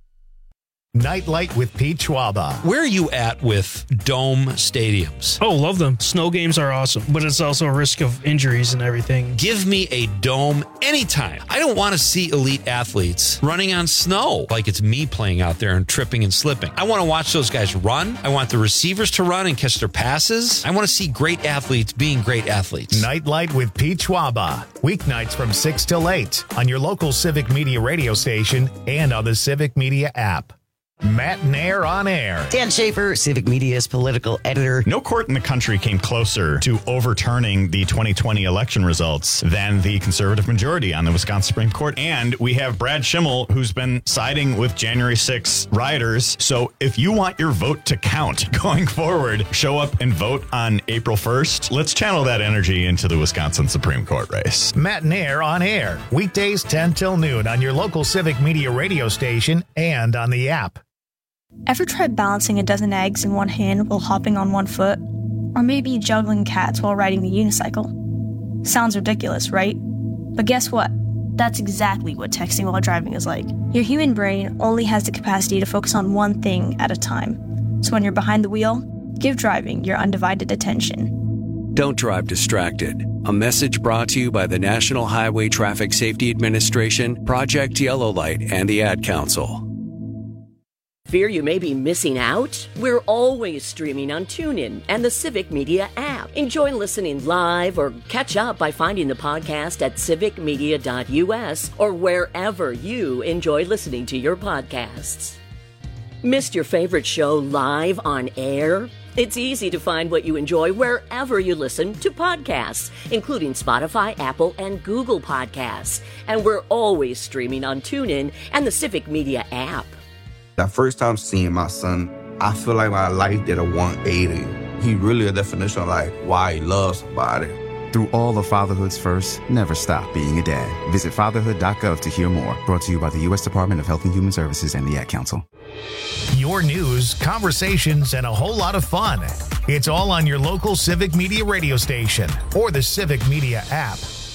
Nightlight with Pete Schwaba. Where are you at with dome stadiums? Oh, love them. Snow games are awesome, but it's also a risk of injuries and everything. Give me a dome anytime. I don't want to see elite athletes running on snow like it's me playing out there and tripping and slipping. I want to watch those guys run. I want the receivers to run and catch their passes. I want to see great athletes being great athletes. Nightlight with Pete Schwaba. Weeknights from six till eight on your local Civic Media radio station and on the Civic Media app. Matt Nair on air. Dan Schaefer, Civic Media's political editor. No court in the country came closer to overturning the twenty twenty election results than the conservative majority on the Wisconsin Supreme Court. And we have Brad Schimmel, who's been siding with January sixth rioters. So if you want your vote to count going forward, show up and vote on April first. Let's channel that energy into the Wisconsin Supreme Court race. Matt Nair on air. Weekdays ten till noon on your local Civic Media radio station and on the app. Ever tried balancing a dozen eggs in one hand while hopping on one foot? Or maybe juggling cats while riding the unicycle? Sounds ridiculous, right? But guess what? That's exactly what texting while driving is like. Your human brain only has the capacity to focus on one thing at a time. So when you're behind the wheel, give driving your undivided attention. Don't drive distracted. A message brought to you by the National Highway Traffic Safety Administration, Project Yellow Light, and the Ad Council. Fear you may be missing out? We're always streaming on TuneIn and the Civic Media app. Enjoy listening live or catch up by finding the podcast at civic media dot u s or wherever you enjoy listening to your podcasts. Missed your favorite show live on air? It's easy to find what you enjoy wherever you listen to podcasts, including Spotify, Apple, and Google Podcasts. And we're always streaming on TuneIn and the Civic Media app. The first time seeing my son, I feel like my life did a one eighty. He really a definition of like why he loves somebody. Through all of fatherhood's first, never stop being a dad. Visit fatherhood dot gov to hear more. Brought to you by the U S Department of Health and Human Services and the Ad Council. Your news, conversations, and a whole lot of fun. It's all on your local Civic Media radio station or the Civic Media app.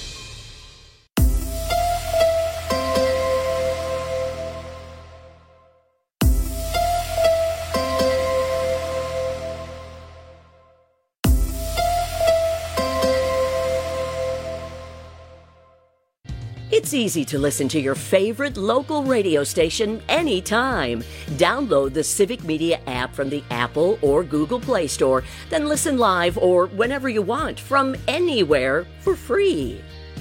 It's easy to listen to your favorite local radio station anytime. Download the Civic Media app from the Apple or Google Play Store, then listen live or whenever you want from anywhere for free.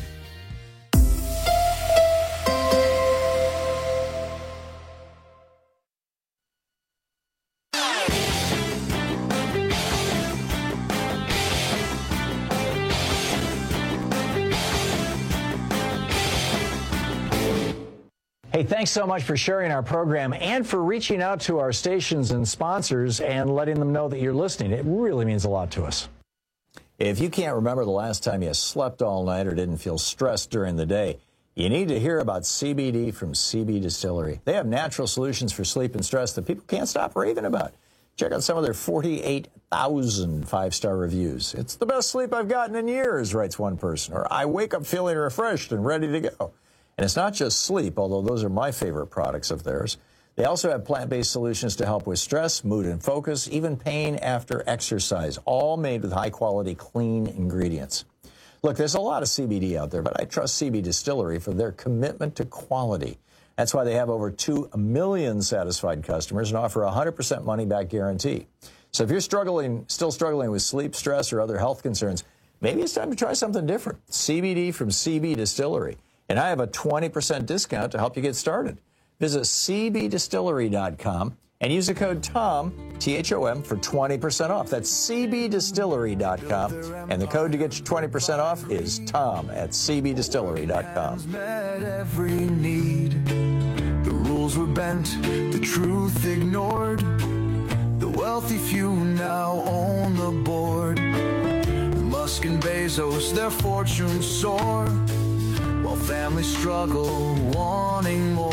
Hey, thanks so much for sharing our program and for reaching out to our stations and sponsors and letting them know that you're listening. It really means a lot to us. If you can't remember the last time you slept all night or didn't feel stressed during the day, you need to hear about C B D from C B Distillery. They have natural solutions for sleep and stress that people can't stop raving about. Check out some of their forty-eight thousand five-star reviews. It's the best sleep I've gotten in years, writes one person. Or I wake up feeling refreshed and ready to go. And it's not just sleep, although those are my favorite products of theirs. They also have plant-based solutions to help with stress, mood and focus, even pain after exercise, all made with high-quality, clean ingredients. Look, there's a lot of C B D out there, but I trust C B Distillery for their commitment to quality. That's why they have over two million satisfied customers and offer a one hundred percent money-back guarantee. So if you're struggling, still struggling with sleep, stress, or other health concerns, maybe it's time to try something different. C B D from C B Distillery. And I have a twenty percent discount to help you get started. Visit c b distillery dot com and use the code TOM, T H O M, for twenty percent off. That's c b distillery dot com. And the code to get you twenty percent off is TOM at c b distillery dot com. Met every need. The rules were bent, the truth ignored. The wealthy few now own the board. Musk and Bezos, their fortunes soar, while families struggle, wanting more.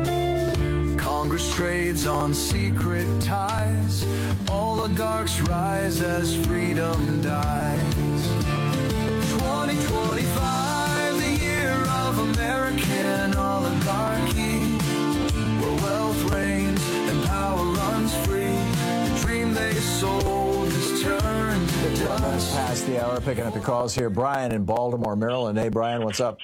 Congress trades on secret ties. Oligarchs rise as freedom dies. twenty twenty-five, the year of American oligarchy, where wealth reigns and power runs free. The dream they sold has turned to dust. Past the hour, picking up your calls here. Brian in Baltimore, Maryland. Hey, Brian, what's up?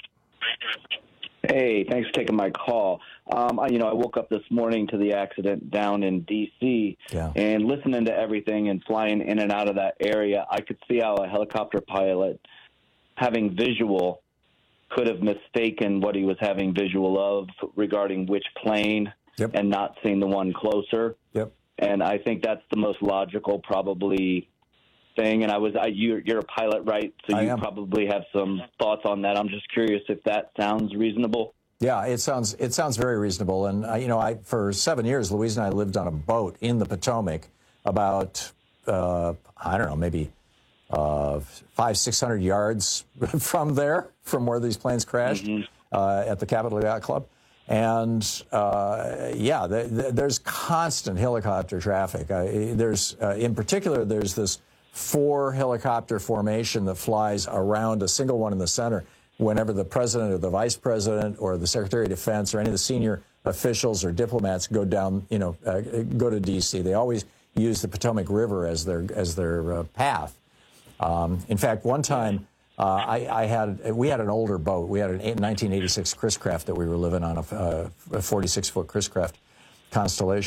Hey, thanks for taking my call. Um, I, you know, I woke up this morning to the accident down in D C Yeah. and listening to everything and flying in and out of that area, I could see how a helicopter pilot having visual could have mistaken what he was having visual of regarding which plane yep. and not seeing the one closer. Yep. And I think that's the most logical, probably, thing. And I was, I, you're, you're a pilot, right? So you probably have some thoughts on that. I'm just curious if that sounds reasonable. Yeah, it sounds it sounds very reasonable. And uh, you know, I for seven years, Louise and I lived on a boat in the Potomac, about uh, I don't know, maybe uh, five six hundred yards from there, from where these planes crashed mm-hmm. uh, at the Capitol Yacht Club. And uh, yeah, the, the, there's constant helicopter traffic. Uh, there's uh, in particular, there's this four helicopter formation that flies around a single one in the center whenever the president or the vice president or the secretary of defense or any of the senior officials or diplomats go down, you know, uh, go to D C. They always use the Potomac River as their as their uh, path. Um, in fact, one time uh, I, I had we had an older boat. We had an nineteen eighty-six Chris Craft that we were living on, a, a forty-six foot Chris Craft Constellation. Nice.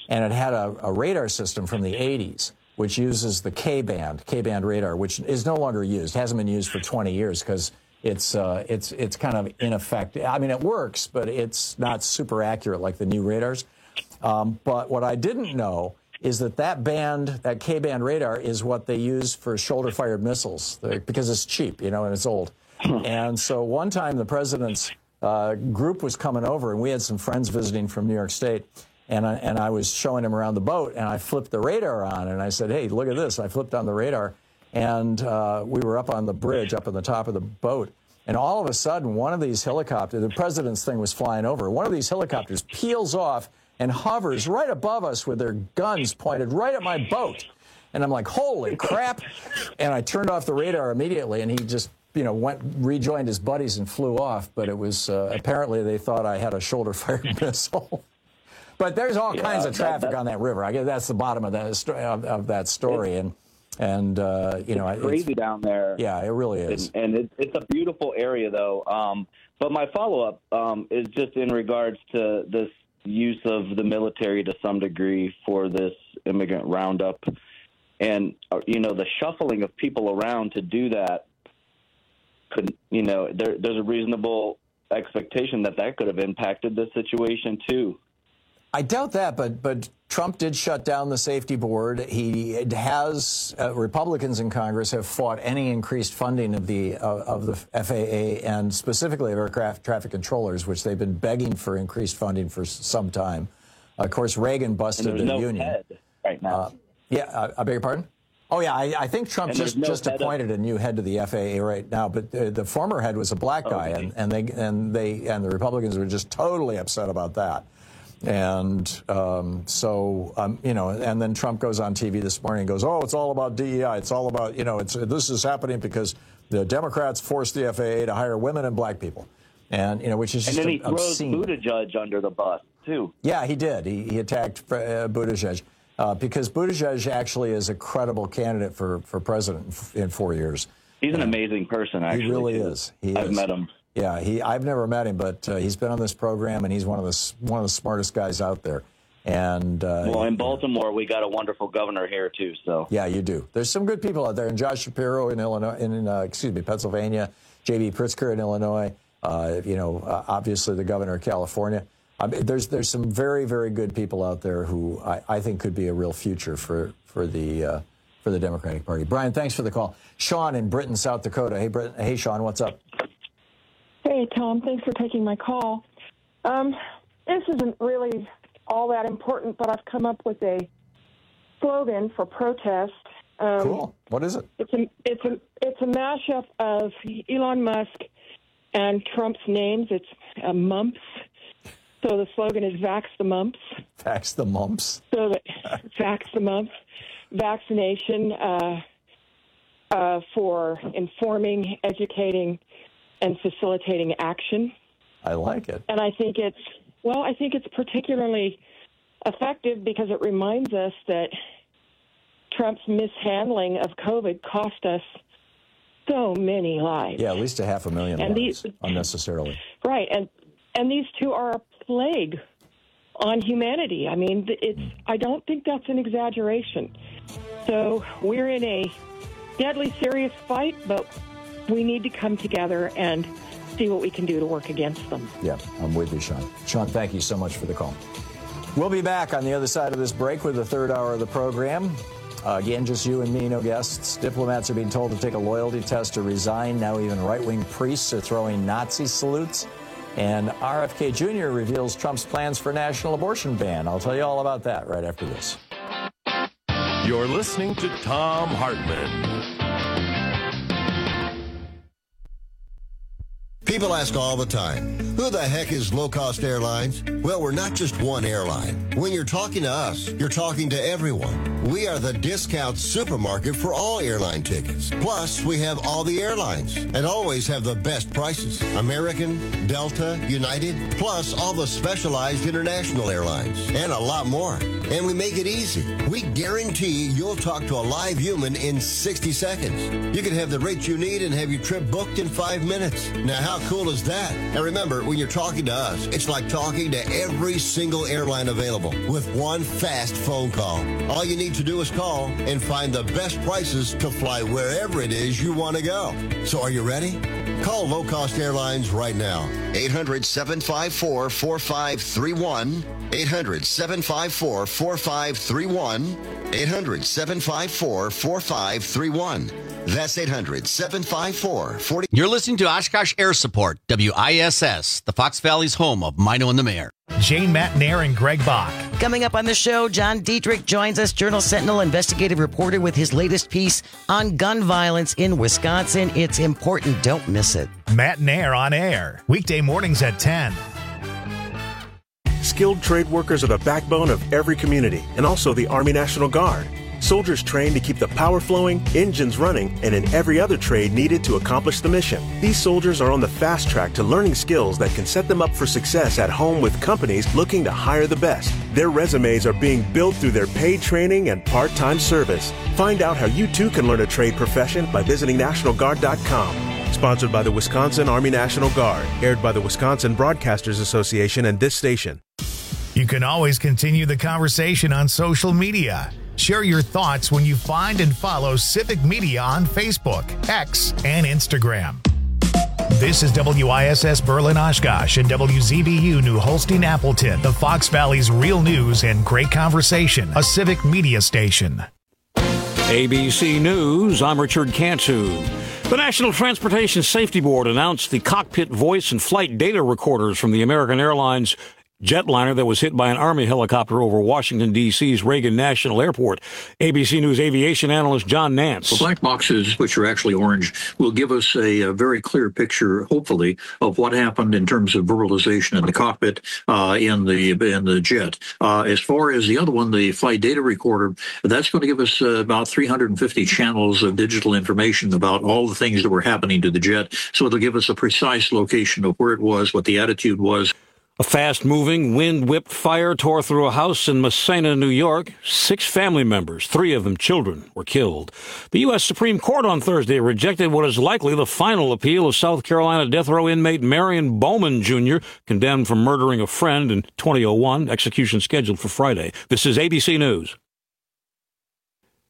and it had a, a radar system from the eighties, which uses the K-band, K-band radar, which is no longer used. Hasn't been used for twenty years because it's uh, it's it's kind of ineffective. I mean, it works, but it's not super accurate like the new radars. Um, but what I didn't know is that that band, that K-band radar, is what they use for shoulder-fired missiles because it's cheap, you know, and it's old. And so one time the president's uh, group was coming over, and we had some friends visiting from New York State, and I, and I was showing him around the boat, and I flipped the radar on, and I said, hey, look at this. I flipped on the radar, and uh, we were up on the bridge, up on the top of the boat, and all of a sudden, one of these helicopters, the president's thing was flying over, one of these helicopters peels off and hovers right above us with their guns pointed right at my boat. And I'm like, holy crap. And I turned off the radar immediately, and he just, you know, went, rejoined his buddies and flew off. But it was, uh, apparently they thought I had a shoulder-fired missile. But there's all yeah, kinds of traffic that, that, on that river. I guess that's the bottom of that, of, of that story. And, and uh, you know, it's crazy it's, down there. Yeah, it really is. And, and it, it's a beautiful area, though. Um, but my follow-up um, is just in regards to this use of the military to some degree for this immigrant roundup, and you know, the shuffling of people around to do that could, you know, there, there's a reasonable expectation that that could have impacted the situation too. I doubt that, but but Trump did shut down the safety board. He has uh, Republicans in Congress have fought any increased funding of the uh, of the F A A and specifically of aircraft traffic controllers, which they've been begging for increased funding for some time. Of course, Reagan busted and the no union head right now. Uh, yeah, uh, I beg your pardon. Oh yeah, I, I think Trump and just, no just appointed of- a new head to the F A A right now, but the, the former head was a black guy, okay. and, and they and they and the Republicans were just totally upset about that. And um, so, um, you know, and then Trump goes on T V this morning and goes, oh, it's all about D E I. It's all about, you know, it's this is happening because the Democrats forced the F A A to hire women and black people. And, you know, which is just and then he obscene. throws Buttigieg under the bus, too. Yeah, he did. He, he attacked uh, Buttigieg uh, because Buttigieg actually is a credible candidate for, for president in four years. He's an amazing person, actually. He really too. is. He I've is. met him. Yeah, he. I've never met him, but uh, he's been on this program, and he's one of the one of the smartest guys out there. And uh, well, in Baltimore, we got a wonderful governor here too. So yeah, you do. There's some good people out there, and Josh Shapiro in Illinois, in uh, excuse me, Pennsylvania, J B Pritzker in Illinois. Uh, you know, uh, obviously the governor of California. I mean, there's there's some very very good people out there who I, I think could be a real future for for the uh, for the Democratic Party. Brian, thanks for the call. Sean in Britain, South Dakota. Hey, Britain. Hey, Sean, what's up? Hey, Tom, thanks for taking my call. Um, this isn't really all that important, but I've come up with a slogan for protest. Um, cool. What is it? It's a it's a it's a mashup of Elon Musk and Trump's names. It's uh, mumps. So the slogan is "Vax the mumps." Vax the mumps. So that vax the mumps, vaccination uh, uh, for informing, educating, and facilitating action. I like it. And I think it's, well, I think it's particularly effective because it reminds us that Trump's mishandling of COVID cost us so many lives. Yeah, at least a half a million and lives these, unnecessarily. Right, and and these two are a plague on humanity. I mean, it's. I don't think that's an exaggeration. So we're in a deadly serious fight, but we need to come together and see what we can do to work against them. Yeah, I'm with you, Sean. Sean, thank you so much for the call. We'll be back on the other side of this break with the third hour of the program. Uh, again, just you and me, no guests. Diplomats are being told to take a loyalty test to resign. Now even right-wing priests are throwing Nazi salutes. And R F K Junior reveals Trump's plans for a national abortion ban. I'll tell you all about that right after this. You're listening to Thom Hartmann. People ask all the time, who the heck is Low Cost Airlines? Well, we're not just one airline. When you're talking to us, you're talking to everyone. We are the discount supermarket for all airline tickets. Plus, we have all the airlines and always have the best prices. American, Delta, United, plus all the specialized international airlines and a lot more. And we make it easy. We guarantee you'll talk to a live human in sixty seconds. You can have the rates you need and have your trip booked in five minutes. Now, how cool is that? And remember, when you're talking to us, it's like talking to every single airline available with one fast phone call. All you need to do is call and find the best prices to fly wherever it is you want to go. So are you ready? Call Low Cost Airlines right now. eight hundred, seven five four, four five three one. eight hundred, seven five four, four five three one. eight hundred, seven five four, four five three one. That's eight hundred, seven five four, four zero. You're listening to Oshkosh Air Support, W I S S, the Fox Valley's home of Mino and the Mayor. Jane Matnair and Greg Bach. Coming up on the show, John Dietrich joins us, Journal Sentinel investigative reporter, with his latest piece on gun violence in Wisconsin. It's important. Don't miss it. Matnair on air, weekday mornings at ten. Skilled trade workers are the backbone of every community, and also the Army National Guard. Soldiers trained to keep the power flowing, engines running, and in every other trade needed to accomplish the mission. These soldiers are on the fast track to learning skills that can set them up for success at home with companies looking to hire the best. Their resumes are being built through their paid training and part-time service. Find out how you too can learn a trade profession by visiting National Guard dot com. Sponsored by the Wisconsin Army National Guard. Aired by the Wisconsin Broadcasters Association and this station. You can always continue the conversation on social media. Share your thoughts when you find and follow Civic Media on Facebook, X, and Instagram. This is W I S S Berlin Oshkosh and W Z B U New Holstein Appleton, the Fox Valley's real news and great conversation, a Civic Media station. A B C News, I'm Richard Cantu. The National Transportation Safety Board announced the cockpit voice and flight data recorders from the American Airlines jetliner that was hit by an Army helicopter over Washington, D C's Reagan National Airport. A B C News aviation analyst John Nance. The black boxes, which are actually orange, will give us a, a very clear picture, hopefully, of what happened in terms of verbalization in the cockpit uh, in the in the jet. Uh, as far as the other one, the flight data recorder, that's going to give us uh, about three hundred fifty channels of digital information about all the things that were happening to the jet. So it'll give us a precise location of where it was, what the attitude was. A fast-moving, wind-whipped fire tore through a house in Massena, New York. Six family members, three of them children, were killed. The U S Supreme Court on Thursday rejected what is likely the final appeal of South Carolina death row inmate Marion Bowman, Junior, condemned for murdering a friend in twenty oh one, execution scheduled for Friday. This is A B C News.